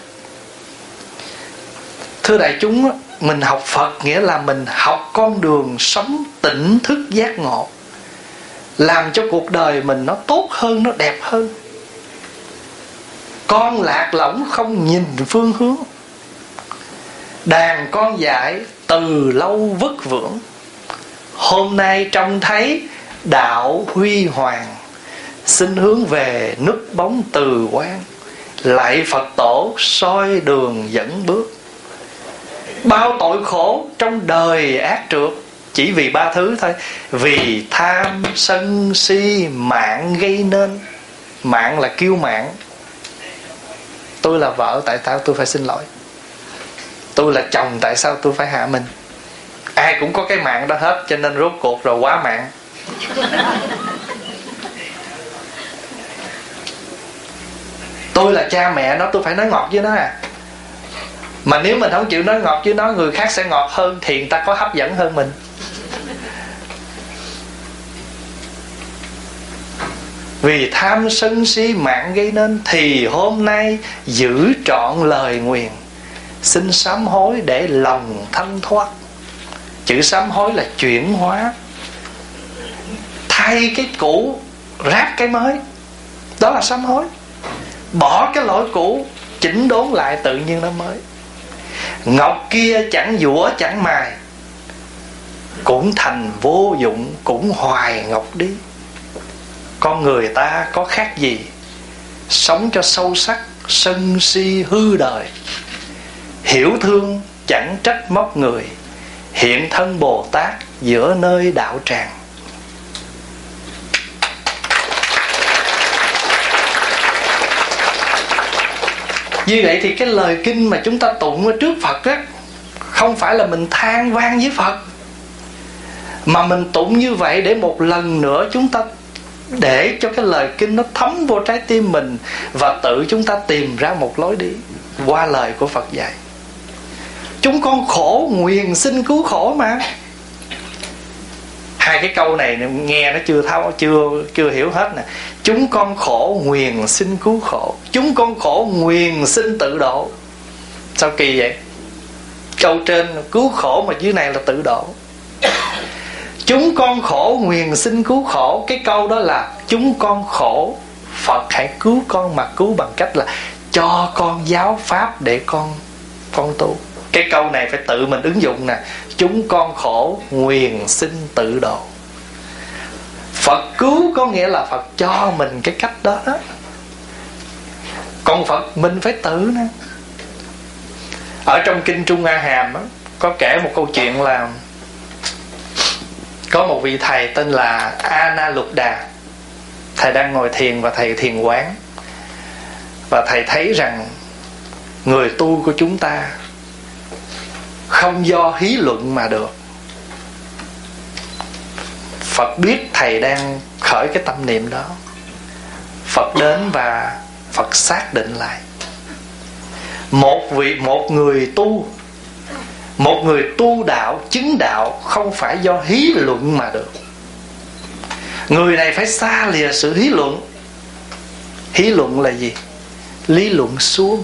thưa đại chúng, mình học Phật nghĩa là mình học con đường sống tỉnh thức giác ngộ, làm cho cuộc đời mình nó tốt hơn, nó đẹp hơn. Con lạc lõng không nhìn phương hướng, đàn con dại từ lâu vất vưởng. Hôm nay trông thấy đạo huy hoàng, xin hướng về núp bóng từ quan. Lạy Phật tổ soi đường dẫn bước. Bao tội khổ trong đời ác trượt, chỉ vì ba thứ thôi. Vì tham sân si mạng gây nên. Mạng là kiêu mạn. Tôi là vợ tại sao tôi phải xin lỗi? Tôi là chồng tại sao tôi phải hạ mình? Ai cũng có cái mạng đó hết, cho nên rốt cuộc rồi quá mạng. Tôi là cha mẹ nó, tôi phải nói ngọt với nó à. Mà nếu mình không chịu nói ngọt với nó, người khác sẽ ngọt hơn, thì người ta có hấp dẫn hơn mình. Vì tham sân si mạng gây nên, thì hôm nay giữ trọn lời nguyền. Xin sám hối để lòng thanh thoát. Chữ sám hối là chuyển hóa, thay cái cũ ráp cái mới. Đó là sám hối. Bỏ cái lỗi cũ, chỉnh đốn lại, tự nhiên nó mới. Ngọc kia chẳng dũa chẳng mài, cũng thành vô dụng, cũng hoài ngọc đi. Con người ta có khác gì, sống cho sâu sắc, sân si hư đời. Hiểu thương chẳng trách móc người, hiện thân Bồ Tát giữa nơi đạo tràng. Như vậy thì cái lời kinh mà chúng ta tụng ở trước Phật á, không phải là mình than vang với Phật, mà mình tụng như vậy để một lần nữa chúng ta để cho cái lời kinh nó thấm vô trái tim mình, và tự chúng ta tìm ra một lối đi qua lời của Phật dạy. Chúng con khổ nguyền xin cứu khổ mà. Hai cái câu này nghe nó chưa tháo, chưa chưa hiểu hết nè. Chúng con khổ nguyền xin cứu khổ, chúng con khổ nguyền xin tự độ. Sao kỳ vậy? Câu trên cứu khổ mà dưới này là tự độ. Chúng con khổ nguyền xin cứu khổ, cái câu đó là chúng con khổ, Phật hãy cứu con, mà cứu bằng cách là cho con giáo pháp để con con tu. Cái câu này phải tự mình ứng dụng nè. Chúng con khổ nguyền xin tự độ. Phật cứu có nghĩa là Phật cho mình cái cách đó đó. Còn Phật mình phải tự nè. Ở trong kinh Trung A Hàm á, có kể một câu chuyện là có một vị thầy tên là Ana Lục Đà. Thầy đang ngồi thiền và thầy thiền quán, và thầy thấy rằng người tu của chúng ta không do hí luận mà được. Phật biết thầy đang khởi cái tâm niệm đó. Phật đến và Phật xác định lại. Một vị một người tu, một người tu đạo, chứng đạo không phải do hí luận mà được. Người này phải xa lìa sự hí luận. Hí luận là gì? Lý luận suông.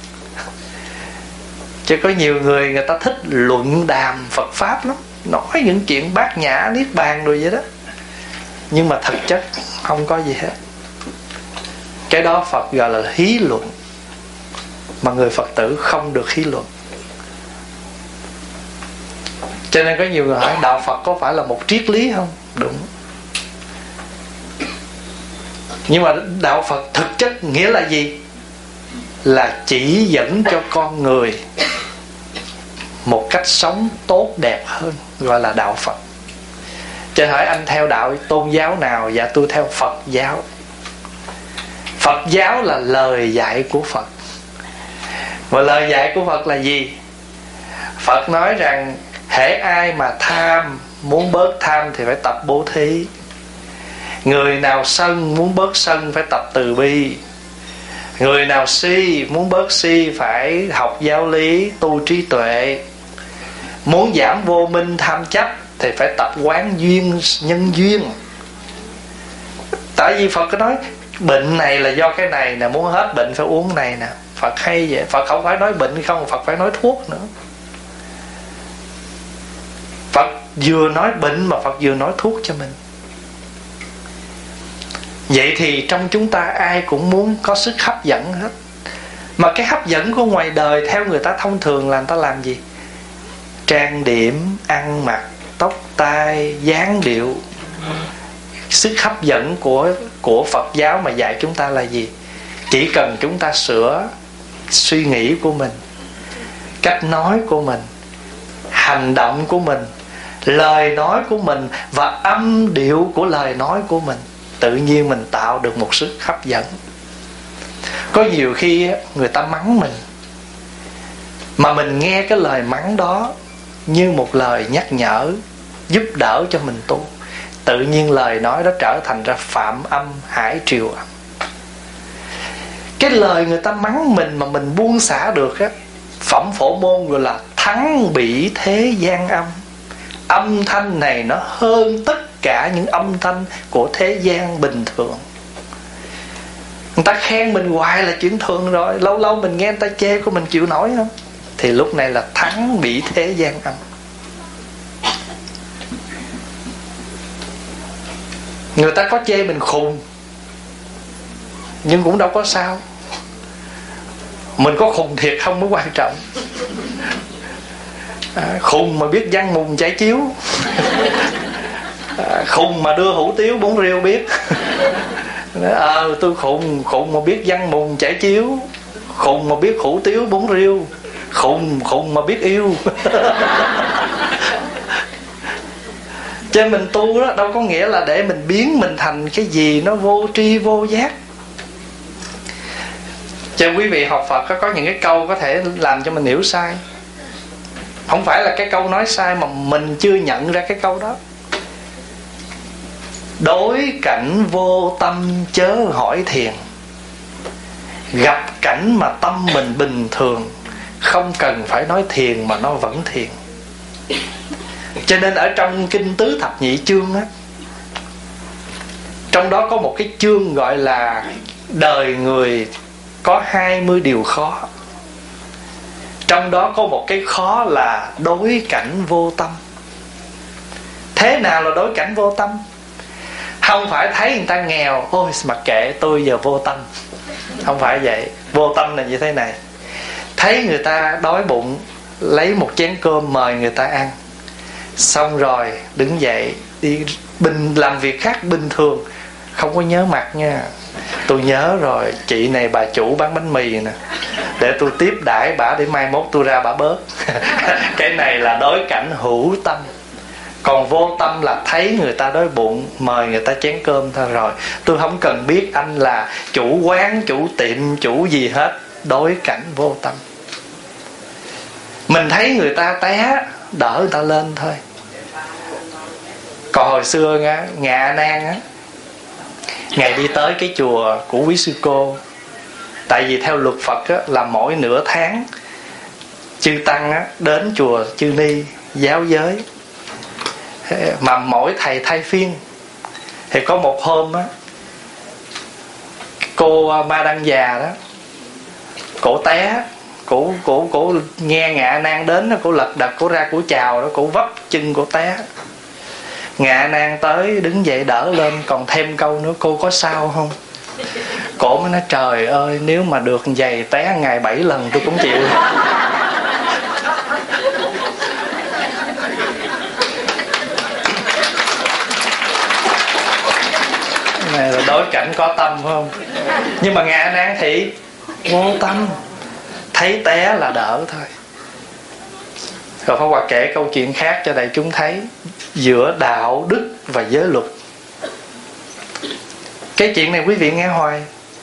Chứ có nhiều người người ta thích luận đàm Phật Pháp lắm, nói những chuyện bát nhã niết bàn rồi vậy đó, nhưng mà thực chất không có gì hết. Cái đó Phật gọi là hí luận, mà người Phật tử không được hí luận. Cho nên có nhiều người hỏi đạo Phật có phải là một triết lý không? Đúng. Nhưng mà đạo Phật thực chất nghĩa là gì? Là chỉ dẫn cho con người một cách sống tốt đẹp hơn, gọi là đạo Phật. Cho hỏi anh theo đạo tôn giáo nào? Dạ tôi theo Phật giáo. Phật giáo là lời dạy của Phật. Và lời dạy của Phật là gì? Phật nói rằng hễ ai mà tham, muốn bớt tham thì phải tập bố thí. Người nào sân, muốn bớt sân phải tập từ bi. Người nào si, muốn bớt si phải học giáo lý, tu trí tuệ. Muốn giảm vô minh tham chấp thì phải tập quán duyên, nhân duyên. Tại vì Phật có nói bệnh này là do cái này nè, muốn hết bệnh phải uống này nè. Phật hay vậy. Phật không phải nói bệnh không, Phật phải nói thuốc nữa. Phật vừa nói bệnh mà Phật vừa nói thuốc cho mình. Vậy thì trong chúng ta ai cũng muốn có sức hấp dẫn hết. Mà cái hấp dẫn của ngoài đời theo người ta thông thường là người ta làm gì? Trang điểm, ăn mặc, tóc tai, dáng điệu. Sức hấp dẫn của, của Phật giáo mà dạy chúng ta là gì? Chỉ cần chúng ta sửa suy nghĩ của mình, cách nói của mình, hành động của mình, lời nói của mình và âm điệu của lời nói của mình, tự nhiên mình tạo được một sức hấp dẫn. Có nhiều khi người ta mắng mình, mà mình nghe cái lời mắng đó như một lời nhắc nhở, giúp đỡ cho mình tu. Tự nhiên lời nói đó trở thành ra phạm âm, hải triều âm. Cái lời người ta mắng mình mà mình buông xả được á, phẩm phổ môn gọi là thắng bỉ thế gian âm. Âm thanh này nó hơn tất cả những âm thanh của thế gian bình thường. Người ta khen mình hoài là chuyện thường rồi, lâu lâu mình nghe người ta chê của mình chịu nổi không? Thì lúc này là thắng bỉ thế gian âm. Người ta có chê mình khùng, nhưng cũng đâu có sao. Mình có khùng thiệt không mới quan trọng. à, Khùng mà biết văn mùng chải chiếu, à, khùng mà đưa hủ tiếu bún riêu biết. Ờ à, tôi khùng, khùng mà biết văn mùng chải chiếu, khùng mà biết hủ tiếu bún riêu, khùng, khùng mà biết yêu. Cho nên mình tu đó đâu có nghĩa là để mình biến mình thành cái gì nó vô tri vô giác. Cho quý vị học Phật có, có những cái câu có thể làm cho mình hiểu sai. Không phải là cái câu nói sai, mà mình chưa nhận ra cái câu đó. Đối cảnh vô tâm chớ hỏi thiền, gặp cảnh mà tâm mình bình thường, không cần phải nói thiền mà nó vẫn thiền. Cho nên ở trong Kinh Tứ Thập Nhị Chương á, trong đó có một cái chương gọi là đời người có hai mươi điều khó. Trong đó có một cái khó là đối cảnh vô tâm. Thế nào là đối cảnh vô tâm? Không phải thấy người ta nghèo, ôi mặc kệ tôi giờ vô tâm. Không phải vậy. Vô tâm là như thế này: thấy người ta đói bụng, lấy một chén cơm mời người ta ăn, xong rồi đứng dậy đi bình làm việc khác bình thường, không có nhớ mặt nha. Tôi nhớ rồi, chị này bà chủ bán bánh mì nè, để tôi tiếp đãi bả, để mai mốt tôi ra bả bớt. Cái này là đối cảnh hữu tâm. Còn vô tâm là thấy người ta đói bụng, mời người ta chén cơm thôi rồi, tôi không cần biết anh là chủ quán, chủ tiệm, chủ gì hết. Đối cảnh vô tâm. Mình thấy người ta té, đỡ người ta lên thôi. Còn hồi xưa nha, nhà A Nan á, ngày đi tới cái chùa của quý sư cô. Tại vì theo luật Phật á, là mỗi nửa tháng chư tăng á, đến chùa Chư Ni giáo giới, mà mỗi thầy thay phiên. Thì có một hôm á, cô Ma Đăng già đó, cổ té, cổ cổ cổ nghe Ngạ A Nan đến, cổ lật đật, cổ ra cổ chào đó, cổ vấp chân cổ té. Ngạ A Nan tới đứng dậy đỡ lên, còn thêm câu nữa: cô có sao không? Cổ mới nói: trời ơi, nếu mà được giày té ngày bảy lần tôi cũng chịu. Này là đối cảnh có tâm phải không? Nhưng mà Ngạ A Nan thì vô tâm, thấy té là đỡ thôi. Rồi Pháp Hòa kể câu chuyện khác cho đại chúng thấy giữa đạo đức và giới luật. Cái chuyện này quý vị nghe hoài.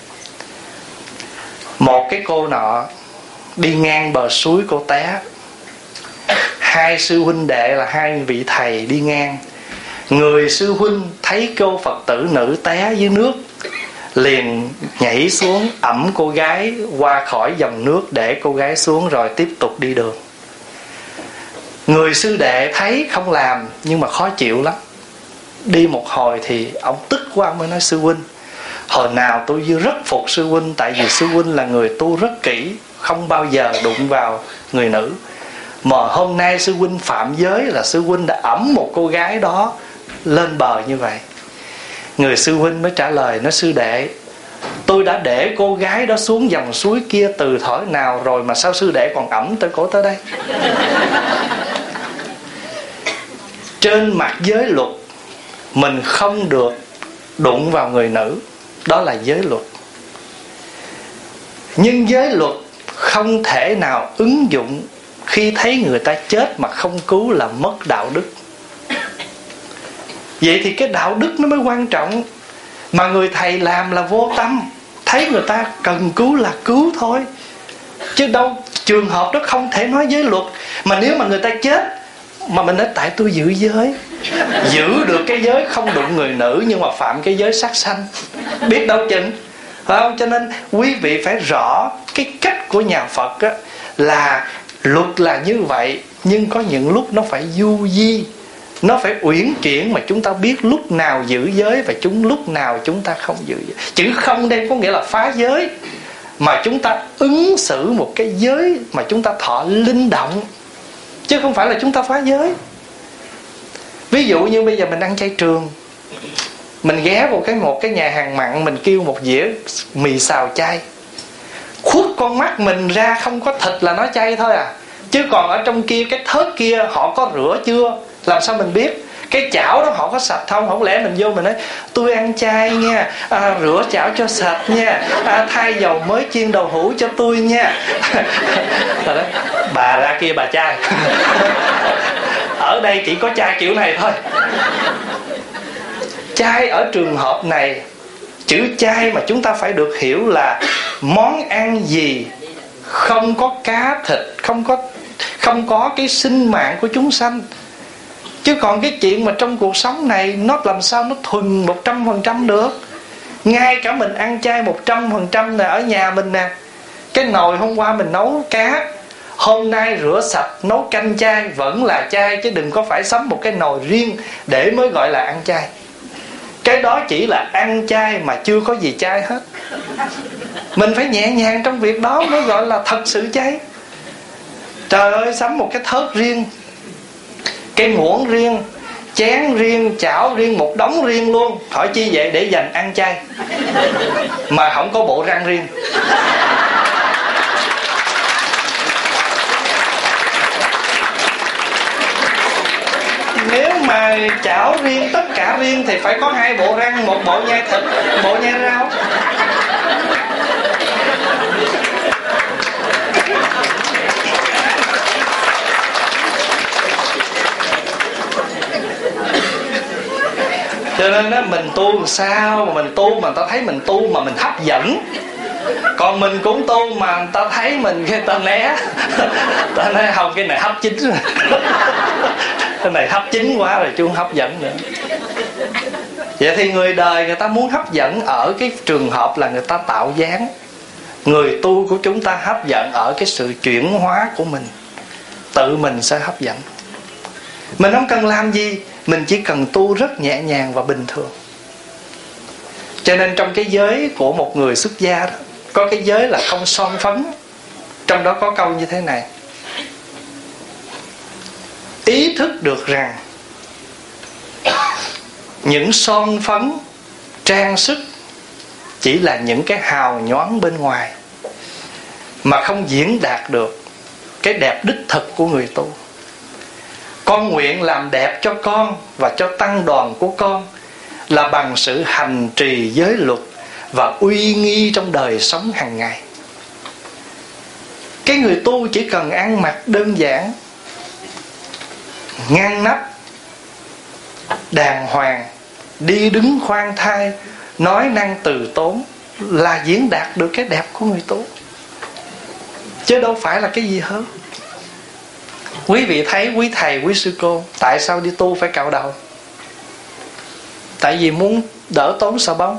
Một cái cô nọ đi ngang bờ suối, cô té. Hai sư huynh đệ là hai vị thầy đi ngang. Người sư huynh thấy cô Phật tử nữ té dưới nước, liền nhảy xuống ẵm cô gái qua khỏi dòng nước, để cô gái xuống rồi tiếp tục đi đường. Người sư đệ thấy không làm, nhưng mà khó chịu lắm. Đi một hồi thì ông tức quá, ông mới nói: sư huynh, hồi nào tôi rất phục sư huynh, tại vì sư huynh là người tu rất kỹ, không bao giờ đụng vào người nữ. Mà hôm nay sư huynh phạm giới, là sư huynh đã ẵm một cô gái đó lên bờ như vậy. Người sư huynh mới trả lời: nói sư đệ, tôi đã để cô gái đó xuống dòng suối kia từ thuở nào rồi, mà sao sư đệ còn ẵm tới cổ tới đây? Trên mặt giới luật, mình không được đụng vào người nữ, đó là giới luật. Nhưng giới luật không thể nào ứng dụng khi thấy người ta chết mà không cứu, là mất đạo đức. Vậy thì cái đạo đức nó mới quan trọng. Mà người thầy làm là vô tâm, thấy người ta cần cứu là cứu thôi, chứ đâu trường hợp đó không thể nói giới luật. Mà nếu mà người ta chết mà mình nói tại tôi giữ giới, giữ được cái giới không đụng người nữ, nhưng mà phạm cái giới sát sanh, biết đâu chừng phải không? Cho nên quý vị phải rõ cái cách của nhà Phật á, là luật là như vậy, nhưng có những lúc nó phải du di, nó phải uyển chuyển, mà chúng ta biết lúc nào giữ giới và chúng lúc nào chúng ta không giữ giới. Chữ không đây có nghĩa là phá giới, mà chúng ta ứng xử một cái giới mà chúng ta thọ linh động, chứ không phải là chúng ta phá giới. Ví dụ như bây giờ mình ăn chay trường, mình ghé vào cái một cái nhà hàng mặn, mình kêu một dĩa mì xào chay, khuất con mắt mình ra không có thịt là nó chay thôi à. Chứ còn ở trong kia, cái thớt kia họ có rửa chưa, làm sao mình biết? Cái chảo đó họ có sạch không? Không lẽ mình vô mình nói tôi ăn chay nha, à, rửa chảo cho sạch nha, à, thay dầu mới chiên đậu hũ cho tôi nha. Rồi đó, bà ra kia bà chay. Ở đây chỉ có chay kiểu này thôi. Chay ở trường hợp này, chữ chay mà chúng ta phải được hiểu là món ăn gì không có cá thịt, không có không có cái sinh mạng của chúng sanh. Chứ còn cái chuyện mà trong cuộc sống này, nó làm sao nó thuần một trăm phần trăm được. Ngay cả mình ăn chay một trăm phần trăm là ở nhà mình nè, cái nồi hôm qua mình nấu cá, hôm nay rửa sạch nấu canh chay vẫn là chay, chứ đừng có phải sắm một cái nồi riêng để mới gọi là ăn chay. Cái đó chỉ là ăn chay mà chưa có gì chay hết. Mình phải nhẹ nhàng trong việc đó mới gọi là thật sự chay. Trời ơi, sắm một cái thớt riêng, cái muỗng riêng, chén riêng, chảo riêng, một đống riêng luôn. Hỏi chi vậy? Để dành ăn chay, mà không có bộ răng riêng. Nếu mà chảo riêng, tất cả riêng thì phải có hai bộ răng, một bộ nhai thịt, một bộ nhai rau. Cho nên đó, mình tu làm sao mà mình tu mà người ta thấy mình tu mà mình hấp dẫn. Còn mình cũng tu mà người ta thấy mình cái ta né. Ta nói không, cái này hấp chín rồi. Cái này hấp chín quá rồi, chứ không hấp dẫn nữa. Vậy thì người đời người ta muốn hấp dẫn ở cái trường hợp là người ta tạo dáng. Người tu của chúng ta hấp dẫn ở cái sự chuyển hóa của mình. Tự mình sẽ hấp dẫn. Mình không cần làm gì, mình chỉ cần tu rất nhẹ nhàng và bình thường. Cho nên trong cái giới của một người xuất gia đó, có cái giới là không son phấn. Trong đó có câu như thế này: ý thức được rằng những son phấn, trang sức chỉ là những cái hào nhoáng bên ngoài, mà không diễn đạt được cái đẹp đích thực của người tu. Con nguyện làm đẹp cho con và cho tăng đoàn của con là bằng sự hành trì giới luật và uy nghi trong đời sống hàng ngày. Cái người tu chỉ cần ăn mặc đơn giản, ngăn nắp, đàng hoàng, đi đứng khoan thai, nói năng từ tốn là diễn đạt được cái đẹp của người tu, chứ đâu phải là cái gì hơn. Quý vị thấy quý thầy, quý sư cô tại sao đi tu phải cạo đầu? Tại vì muốn đỡ tốn xà bông.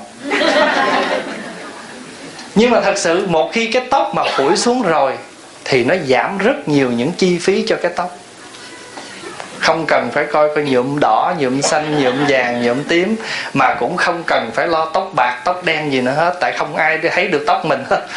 Nhưng mà thật sự một khi cái tóc mà phủi xuống rồi thì nó giảm rất nhiều những chi phí cho cái tóc. Không cần phải coi coi nhuộm đỏ, nhuộm xanh, nhuộm vàng, nhuộm tím, mà cũng không cần phải lo tóc bạc, tóc đen gì nữa hết, tại không ai thấy được tóc mình hết.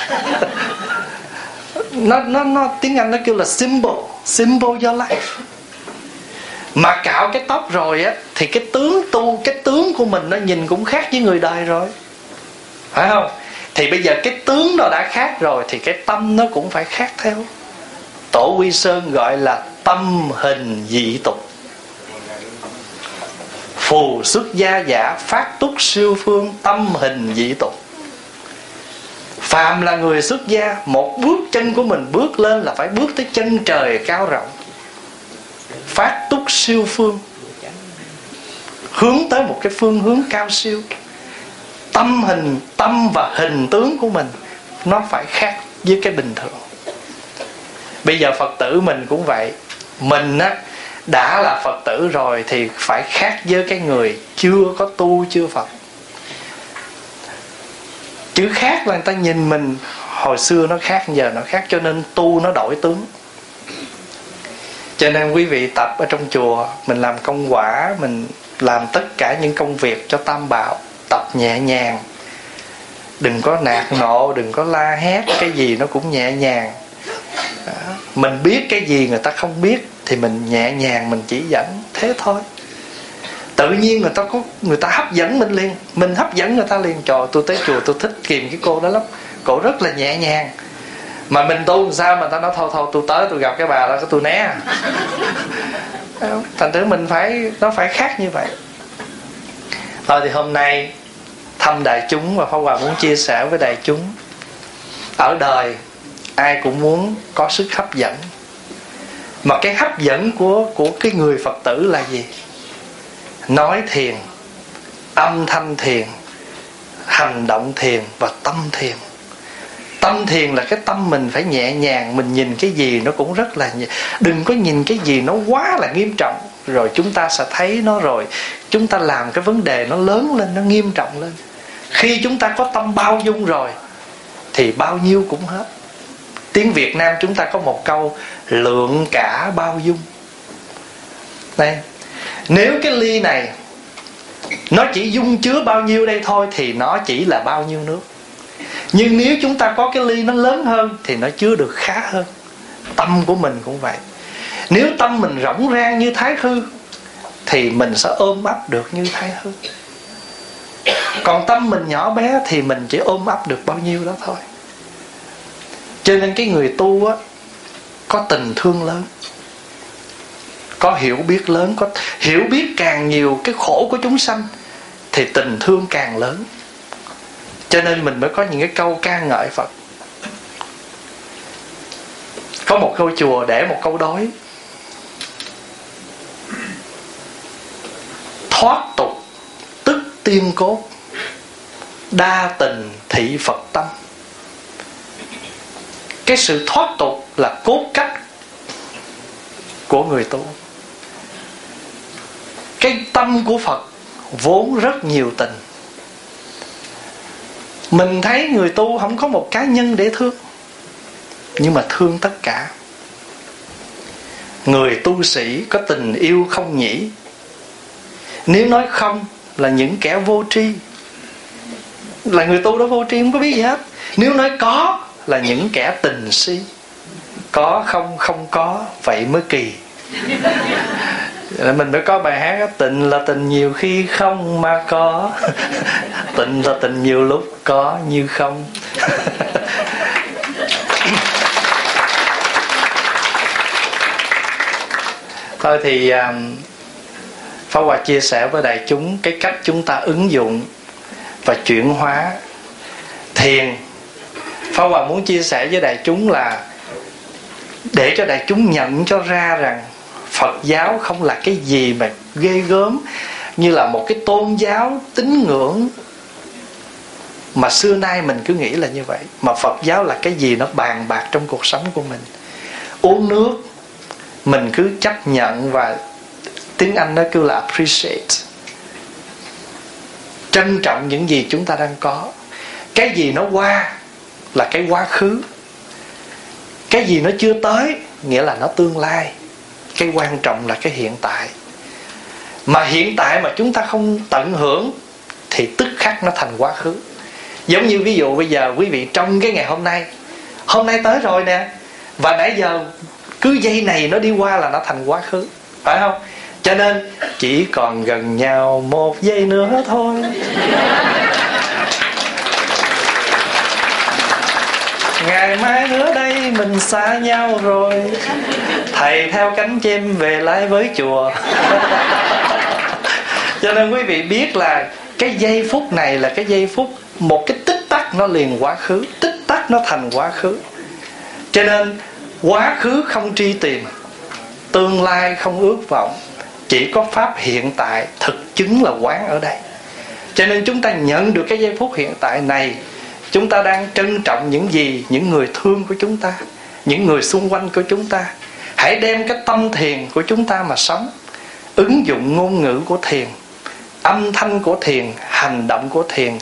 Nó, nó, nó, tiếng Anh nó kêu là symbol, symbol your life. Mà cạo cái tóc rồi á, thì cái tướng tu, cái tướng của mình nó nhìn cũng khác với người đời rồi, phải không? Thì bây giờ cái tướng nó đã khác rồi thì cái tâm nó cũng phải khác theo. Tổ Quy Sơn gọi là tâm hình dị tục. Phù xuất gia giả phát túc siêu phương, tâm hình dị tục. Phàm là người xuất gia, một bước chân của mình bước lên là phải bước tới chân trời cao rộng. Phát túc siêu phương, hướng tới một cái phương hướng cao siêu. Tâm hình, tâm và hình tướng của mình nó phải khác với cái bình thường. Bây giờ Phật tử mình cũng vậy. Mình á, đã là Phật tử rồi thì phải khác với cái người chưa có tu, chưa Phật. Chữ khác là người ta nhìn mình hồi xưa nó khác, giờ nó khác, cho nên tu nó đổi tướng. Cho nên quý vị tập ở trong chùa, mình làm công quả, mình làm tất cả những công việc cho tam bảo, tập nhẹ nhàng, đừng có nạt nộ, đừng có la hét, cái gì nó cũng nhẹ nhàng. Đó. Mình biết cái gì người ta không biết thì mình nhẹ nhàng mình chỉ dẫn, thế thôi. Tự nhiên người ta có người ta hấp dẫn mình liền, mình hấp dẫn người ta liền. Trời, tôi tới chùa tôi thích kìm cái cô đó lắm, cô rất là nhẹ nhàng. Mà mình tu làm sao mà ta nói thôi thôi tôi tới tôi gặp cái bà đó tôi né. Thành thử mình phải, nó phải khác như vậy. Thôi thì hôm nay thăm đại chúng và Pháp Hòa muốn chia sẻ với đại chúng, ở đời ai cũng muốn có sức hấp dẫn. Mà cái hấp dẫn của, của cái người Phật tử là gì? Nói thiền, âm thanh thiền, hành động thiền và tâm thiền. Tâm thiền là cái tâm mình phải nhẹ nhàng, mình nhìn cái gì nó cũng rất là nhẹ. Đừng có nhìn cái gì nó quá là nghiêm trọng, rồi chúng ta sẽ thấy nó, rồi chúng ta làm cái vấn đề nó lớn lên, nó nghiêm trọng lên. Khi chúng ta có tâm bao dung rồi thì bao nhiêu cũng hết. Tiếng Việt Nam chúng ta có một câu lượng cả bao dung. Đây, nếu cái ly này nó chỉ dung chứa bao nhiêu đây thôi thì nó chỉ là bao nhiêu nước. Nhưng nếu chúng ta có cái ly nó lớn hơn thì nó chứa được khá hơn. Tâm của mình cũng vậy. Nếu tâm mình rỗng rang như Thái Hư thì mình sẽ ôm ấp được như Thái Hư. Còn tâm mình nhỏ bé thì mình chỉ ôm ấp được bao nhiêu đó thôi. Cho nên cái người tu á, có tình thương lớn, có hiểu biết lớn, có hiểu biết càng nhiều cái khổ của chúng sanh thì tình thương càng lớn. Cho nên mình mới có những cái câu ca ngợi Phật. Có một câu chùa để một câu đối: thoát tục tức tiên cốt, đa tình thị Phật tâm. Cái sự thoát tục là cốt cách của người tu. Cái tâm của Phật vốn rất nhiều tình. Mình thấy người tu không có một cá nhân để thương, nhưng mà thương tất cả. Người tu sĩ có tình yêu không nhỉ? Nếu nói không là những kẻ vô tri, là người tu đó vô tri không có biết gì hết. Nếu nói có là những kẻ tình si. Có không không có, vậy mới kỳ. Mình mới có bài hát đó, tình là tình nhiều khi không mà có, tình là tình nhiều lúc có như không. Thôi thì um, Pháp Hòa chia sẻ với đại chúng cái cách chúng ta ứng dụng và chuyển hóa thiền. Pháp Hòa muốn chia sẻ với đại chúng là để cho đại chúng nhận cho ra rằng Phật giáo không là cái gì mà ghê gớm, như là một cái tôn giáo tín ngưỡng mà xưa nay mình cứ nghĩ là như vậy. Mà Phật giáo là cái gì nó bàn bạc trong cuộc sống của mình. Uống nước mình cứ chấp nhận, và tiếng Anh nó kêu là appreciate, trân trọng những gì chúng ta đang có. Cái gì nó qua là cái quá khứ, cái gì nó chưa tới nghĩa là nó tương lai. Cái quan trọng là cái hiện tại. Mà hiện tại mà chúng ta không tận hưởng thì tức khắc nó thành quá khứ. Giống như ví dụ bây giờ quý vị trong cái ngày hôm nay, hôm nay tới rồi nè, và nãy giờ cứ giây này nó đi qua là nó thành quá khứ, phải không? Cho nên chỉ còn gần nhau một giây nữa thôi. Ngày mai nữa đây mình xa nhau rồi, thầy theo cánh chim về lại với chùa. Cho nên quý vị biết là cái giây phút này là cái giây phút, một cái tích tắc nó liền quá khứ, tích tắc nó thành quá khứ. Cho nên quá khứ không truy tìm, tương lai không ước vọng, chỉ có pháp hiện tại thực chứng là quán ở đây. Cho nên chúng ta nhận được cái giây phút hiện tại này, chúng ta đang trân trọng những gì? Những người thương của chúng ta, những người xung quanh của chúng ta. Hãy đem cái tâm thiền của chúng ta mà sống, ứng dụng ngôn ngữ của thiền, âm thanh của thiền, hành động của thiền,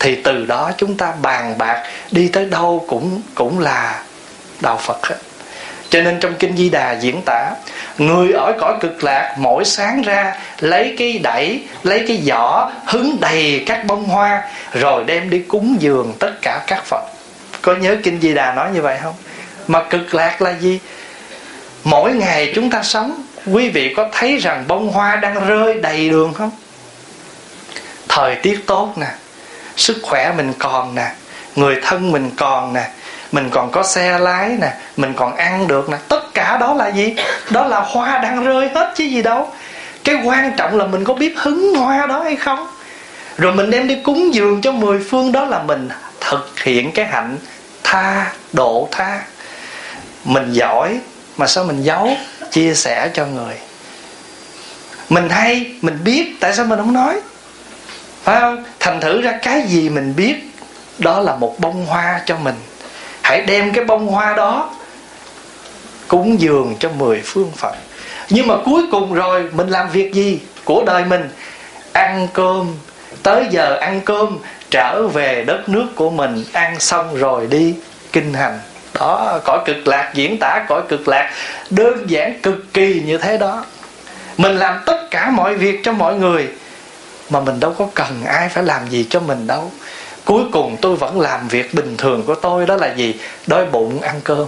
thì từ đó chúng ta bàn bạc đi tới đâu cũng cũng là đạo Phật hết. Cho nên trong Kinh Di Đà diễn tả, người ở cõi cực lạc mỗi sáng ra lấy cái đẩy, lấy cái giỏ hứng đầy các bông hoa, rồi đem đi cúng dường tất cả các Phật. Có nhớ Kinh Di Đà nói như vậy không? Mà cực lạc là gì? Mỗi ngày chúng ta sống, quý vị có thấy rằng bông hoa đang rơi đầy đường không? Thời tiết tốt nè, sức khỏe mình còn nè, người thân mình còn nè, mình còn có xe lái nè, mình còn ăn được nè. Tất cả đó là gì? Đó là hoa đang rơi hết chứ gì đâu. Cái quan trọng là mình có biết hứng hoa đó hay không. Rồi mình đem đi cúng dường cho mười phương, đó là mình thực hiện cái hạnh tha, độ tha. Mình giỏi mà sao mình giấu? Chia sẻ cho người. Mình hay, mình biết, tại sao mình không nói? Phải không? Thành thử ra cái gì mình biết, đó là một bông hoa cho mình. Hãy đem cái bông hoa đó cúng dường cho mười phương Phật. Nhưng mà cuối cùng rồi mình làm việc gì của đời mình? Ăn cơm, tới giờ ăn cơm, trở về đất nước của mình, ăn xong rồi đi kinh hành. Đó, cõi cực lạc diễn tả cõi cực lạc đơn giản cực kỳ như thế đó. Mình làm tất cả mọi việc cho mọi người, mà mình đâu có cần ai phải làm gì cho mình đâu. Cuối cùng tôi vẫn làm việc bình thường của tôi, đó là gì? Đói bụng ăn cơm.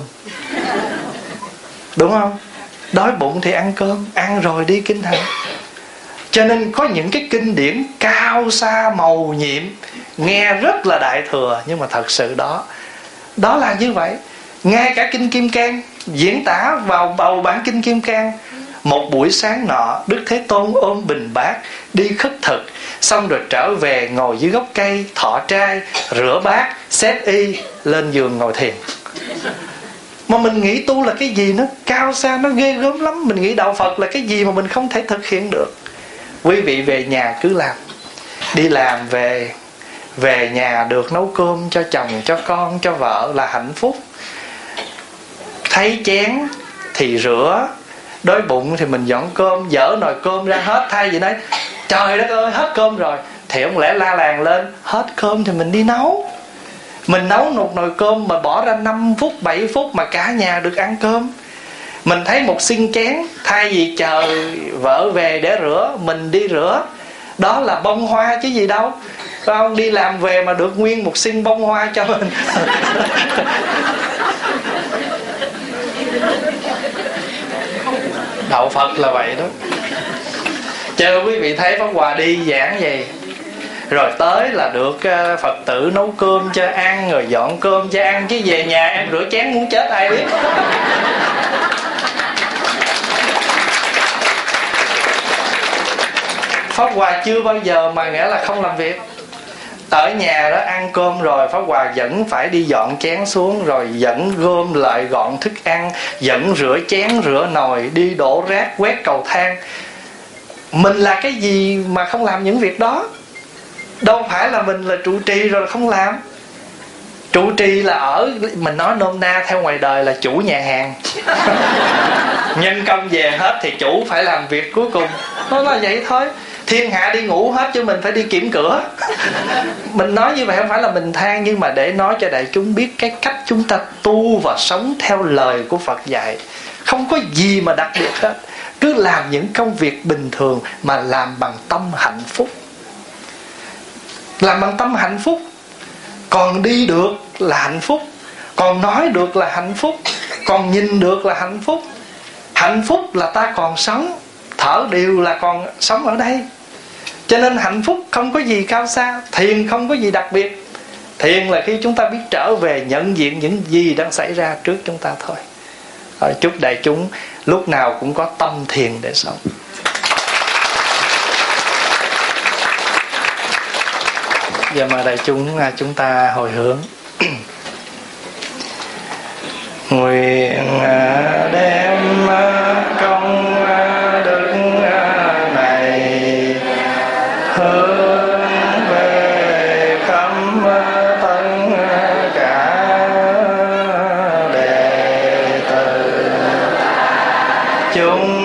Đúng không? Đói bụng thì ăn cơm, ăn rồi đi kinh hành. Cho nên có những cái kinh điển cao xa màu nhiệm, nghe rất là đại thừa, nhưng mà thật sự đó, đó là như vậy. Ngay cả Kinh Kim Cang diễn tả vào bầu bản Kinh Kim Cang, một buổi sáng nọ, Đức Thế Tôn ôm bình bát đi khất thực, xong rồi trở về ngồi dưới gốc cây thọ trai, rửa bát, xếp y, lên giường ngồi thiền. Mà mình nghĩ tu là cái gì nó cao xa, nó ghê gớm lắm. Mình nghĩ đạo Phật là cái gì mà mình không thể thực hiện được. Quý vị về nhà cứ làm. Đi làm về, về nhà được nấu cơm cho chồng, cho con, cho vợ là hạnh phúc. Thấy chén thì rửa, đói bụng thì mình dọn cơm, dỡ nồi cơm ra hết. Thay vì nói trời đất ơi hết cơm rồi, thì không lẽ la làng lên, hết cơm thì mình đi nấu. Mình nấu một nồi cơm mà bỏ ra năm phút, bảy phút mà cả nhà được ăn cơm. Mình thấy một xin chén, thay vì chờ vợ về để rửa, mình đi rửa. Đó là bông hoa chứ gì đâu. Phải không? Đi làm về mà được nguyên một xin bông hoa cho mình. Đạo Phật là vậy đó. Cho quý vị thấy Pháp Hòa đi giảng vậy, rồi tới là được Phật tử nấu cơm cho ăn, rồi dọn cơm cho ăn, chứ về nhà ăn rửa chén muốn chết ai biết. Pháp Hòa chưa bao giờ mà nghĩa là không làm việc. Ở nhà đó ăn cơm rồi Pháp Hòa vẫn phải đi dọn chén xuống, rồi vẫn gom lại gọn thức ăn, vẫn rửa chén rửa nồi, đi đổ rác, quét cầu thang. Mình là cái gì mà không làm những việc đó? Đâu phải là mình là trụ trì rồi không làm. Trụ trì là ở, mình nói nôm na theo ngoài đời là chủ nhà hàng. Nhân công về hết thì chủ phải làm việc cuối cùng. Nó là vậy thôi. Thiên hạ đi ngủ hết chứ mình phải đi kiểm cửa. Mình nói như vậy không phải là mình than, nhưng mà để nói cho đại chúng biết cái cách chúng ta tu và sống theo lời của Phật dạy. Không có gì mà đặc biệt hết. Cứ làm những công việc bình thường mà làm bằng tâm hạnh phúc. Làm bằng tâm hạnh phúc. Còn đi được là hạnh phúc, còn nói được là hạnh phúc, còn nhìn được là hạnh phúc. Hạnh phúc là ta còn sống, thở đều là còn sống ở đây. Cho nên hạnh phúc không có gì cao xa. Thiền không có gì đặc biệt. Thiền là khi chúng ta biết trở về nhận diện những gì đang xảy ra trước chúng ta thôi. Rồi, chúc đại chúng lúc nào cũng có tâm thiền để sống. Giờ mà đại chúng chúng ta hồi hướng. Nguyện đem công đức này hướng về khắp tất cả đệ tử chúng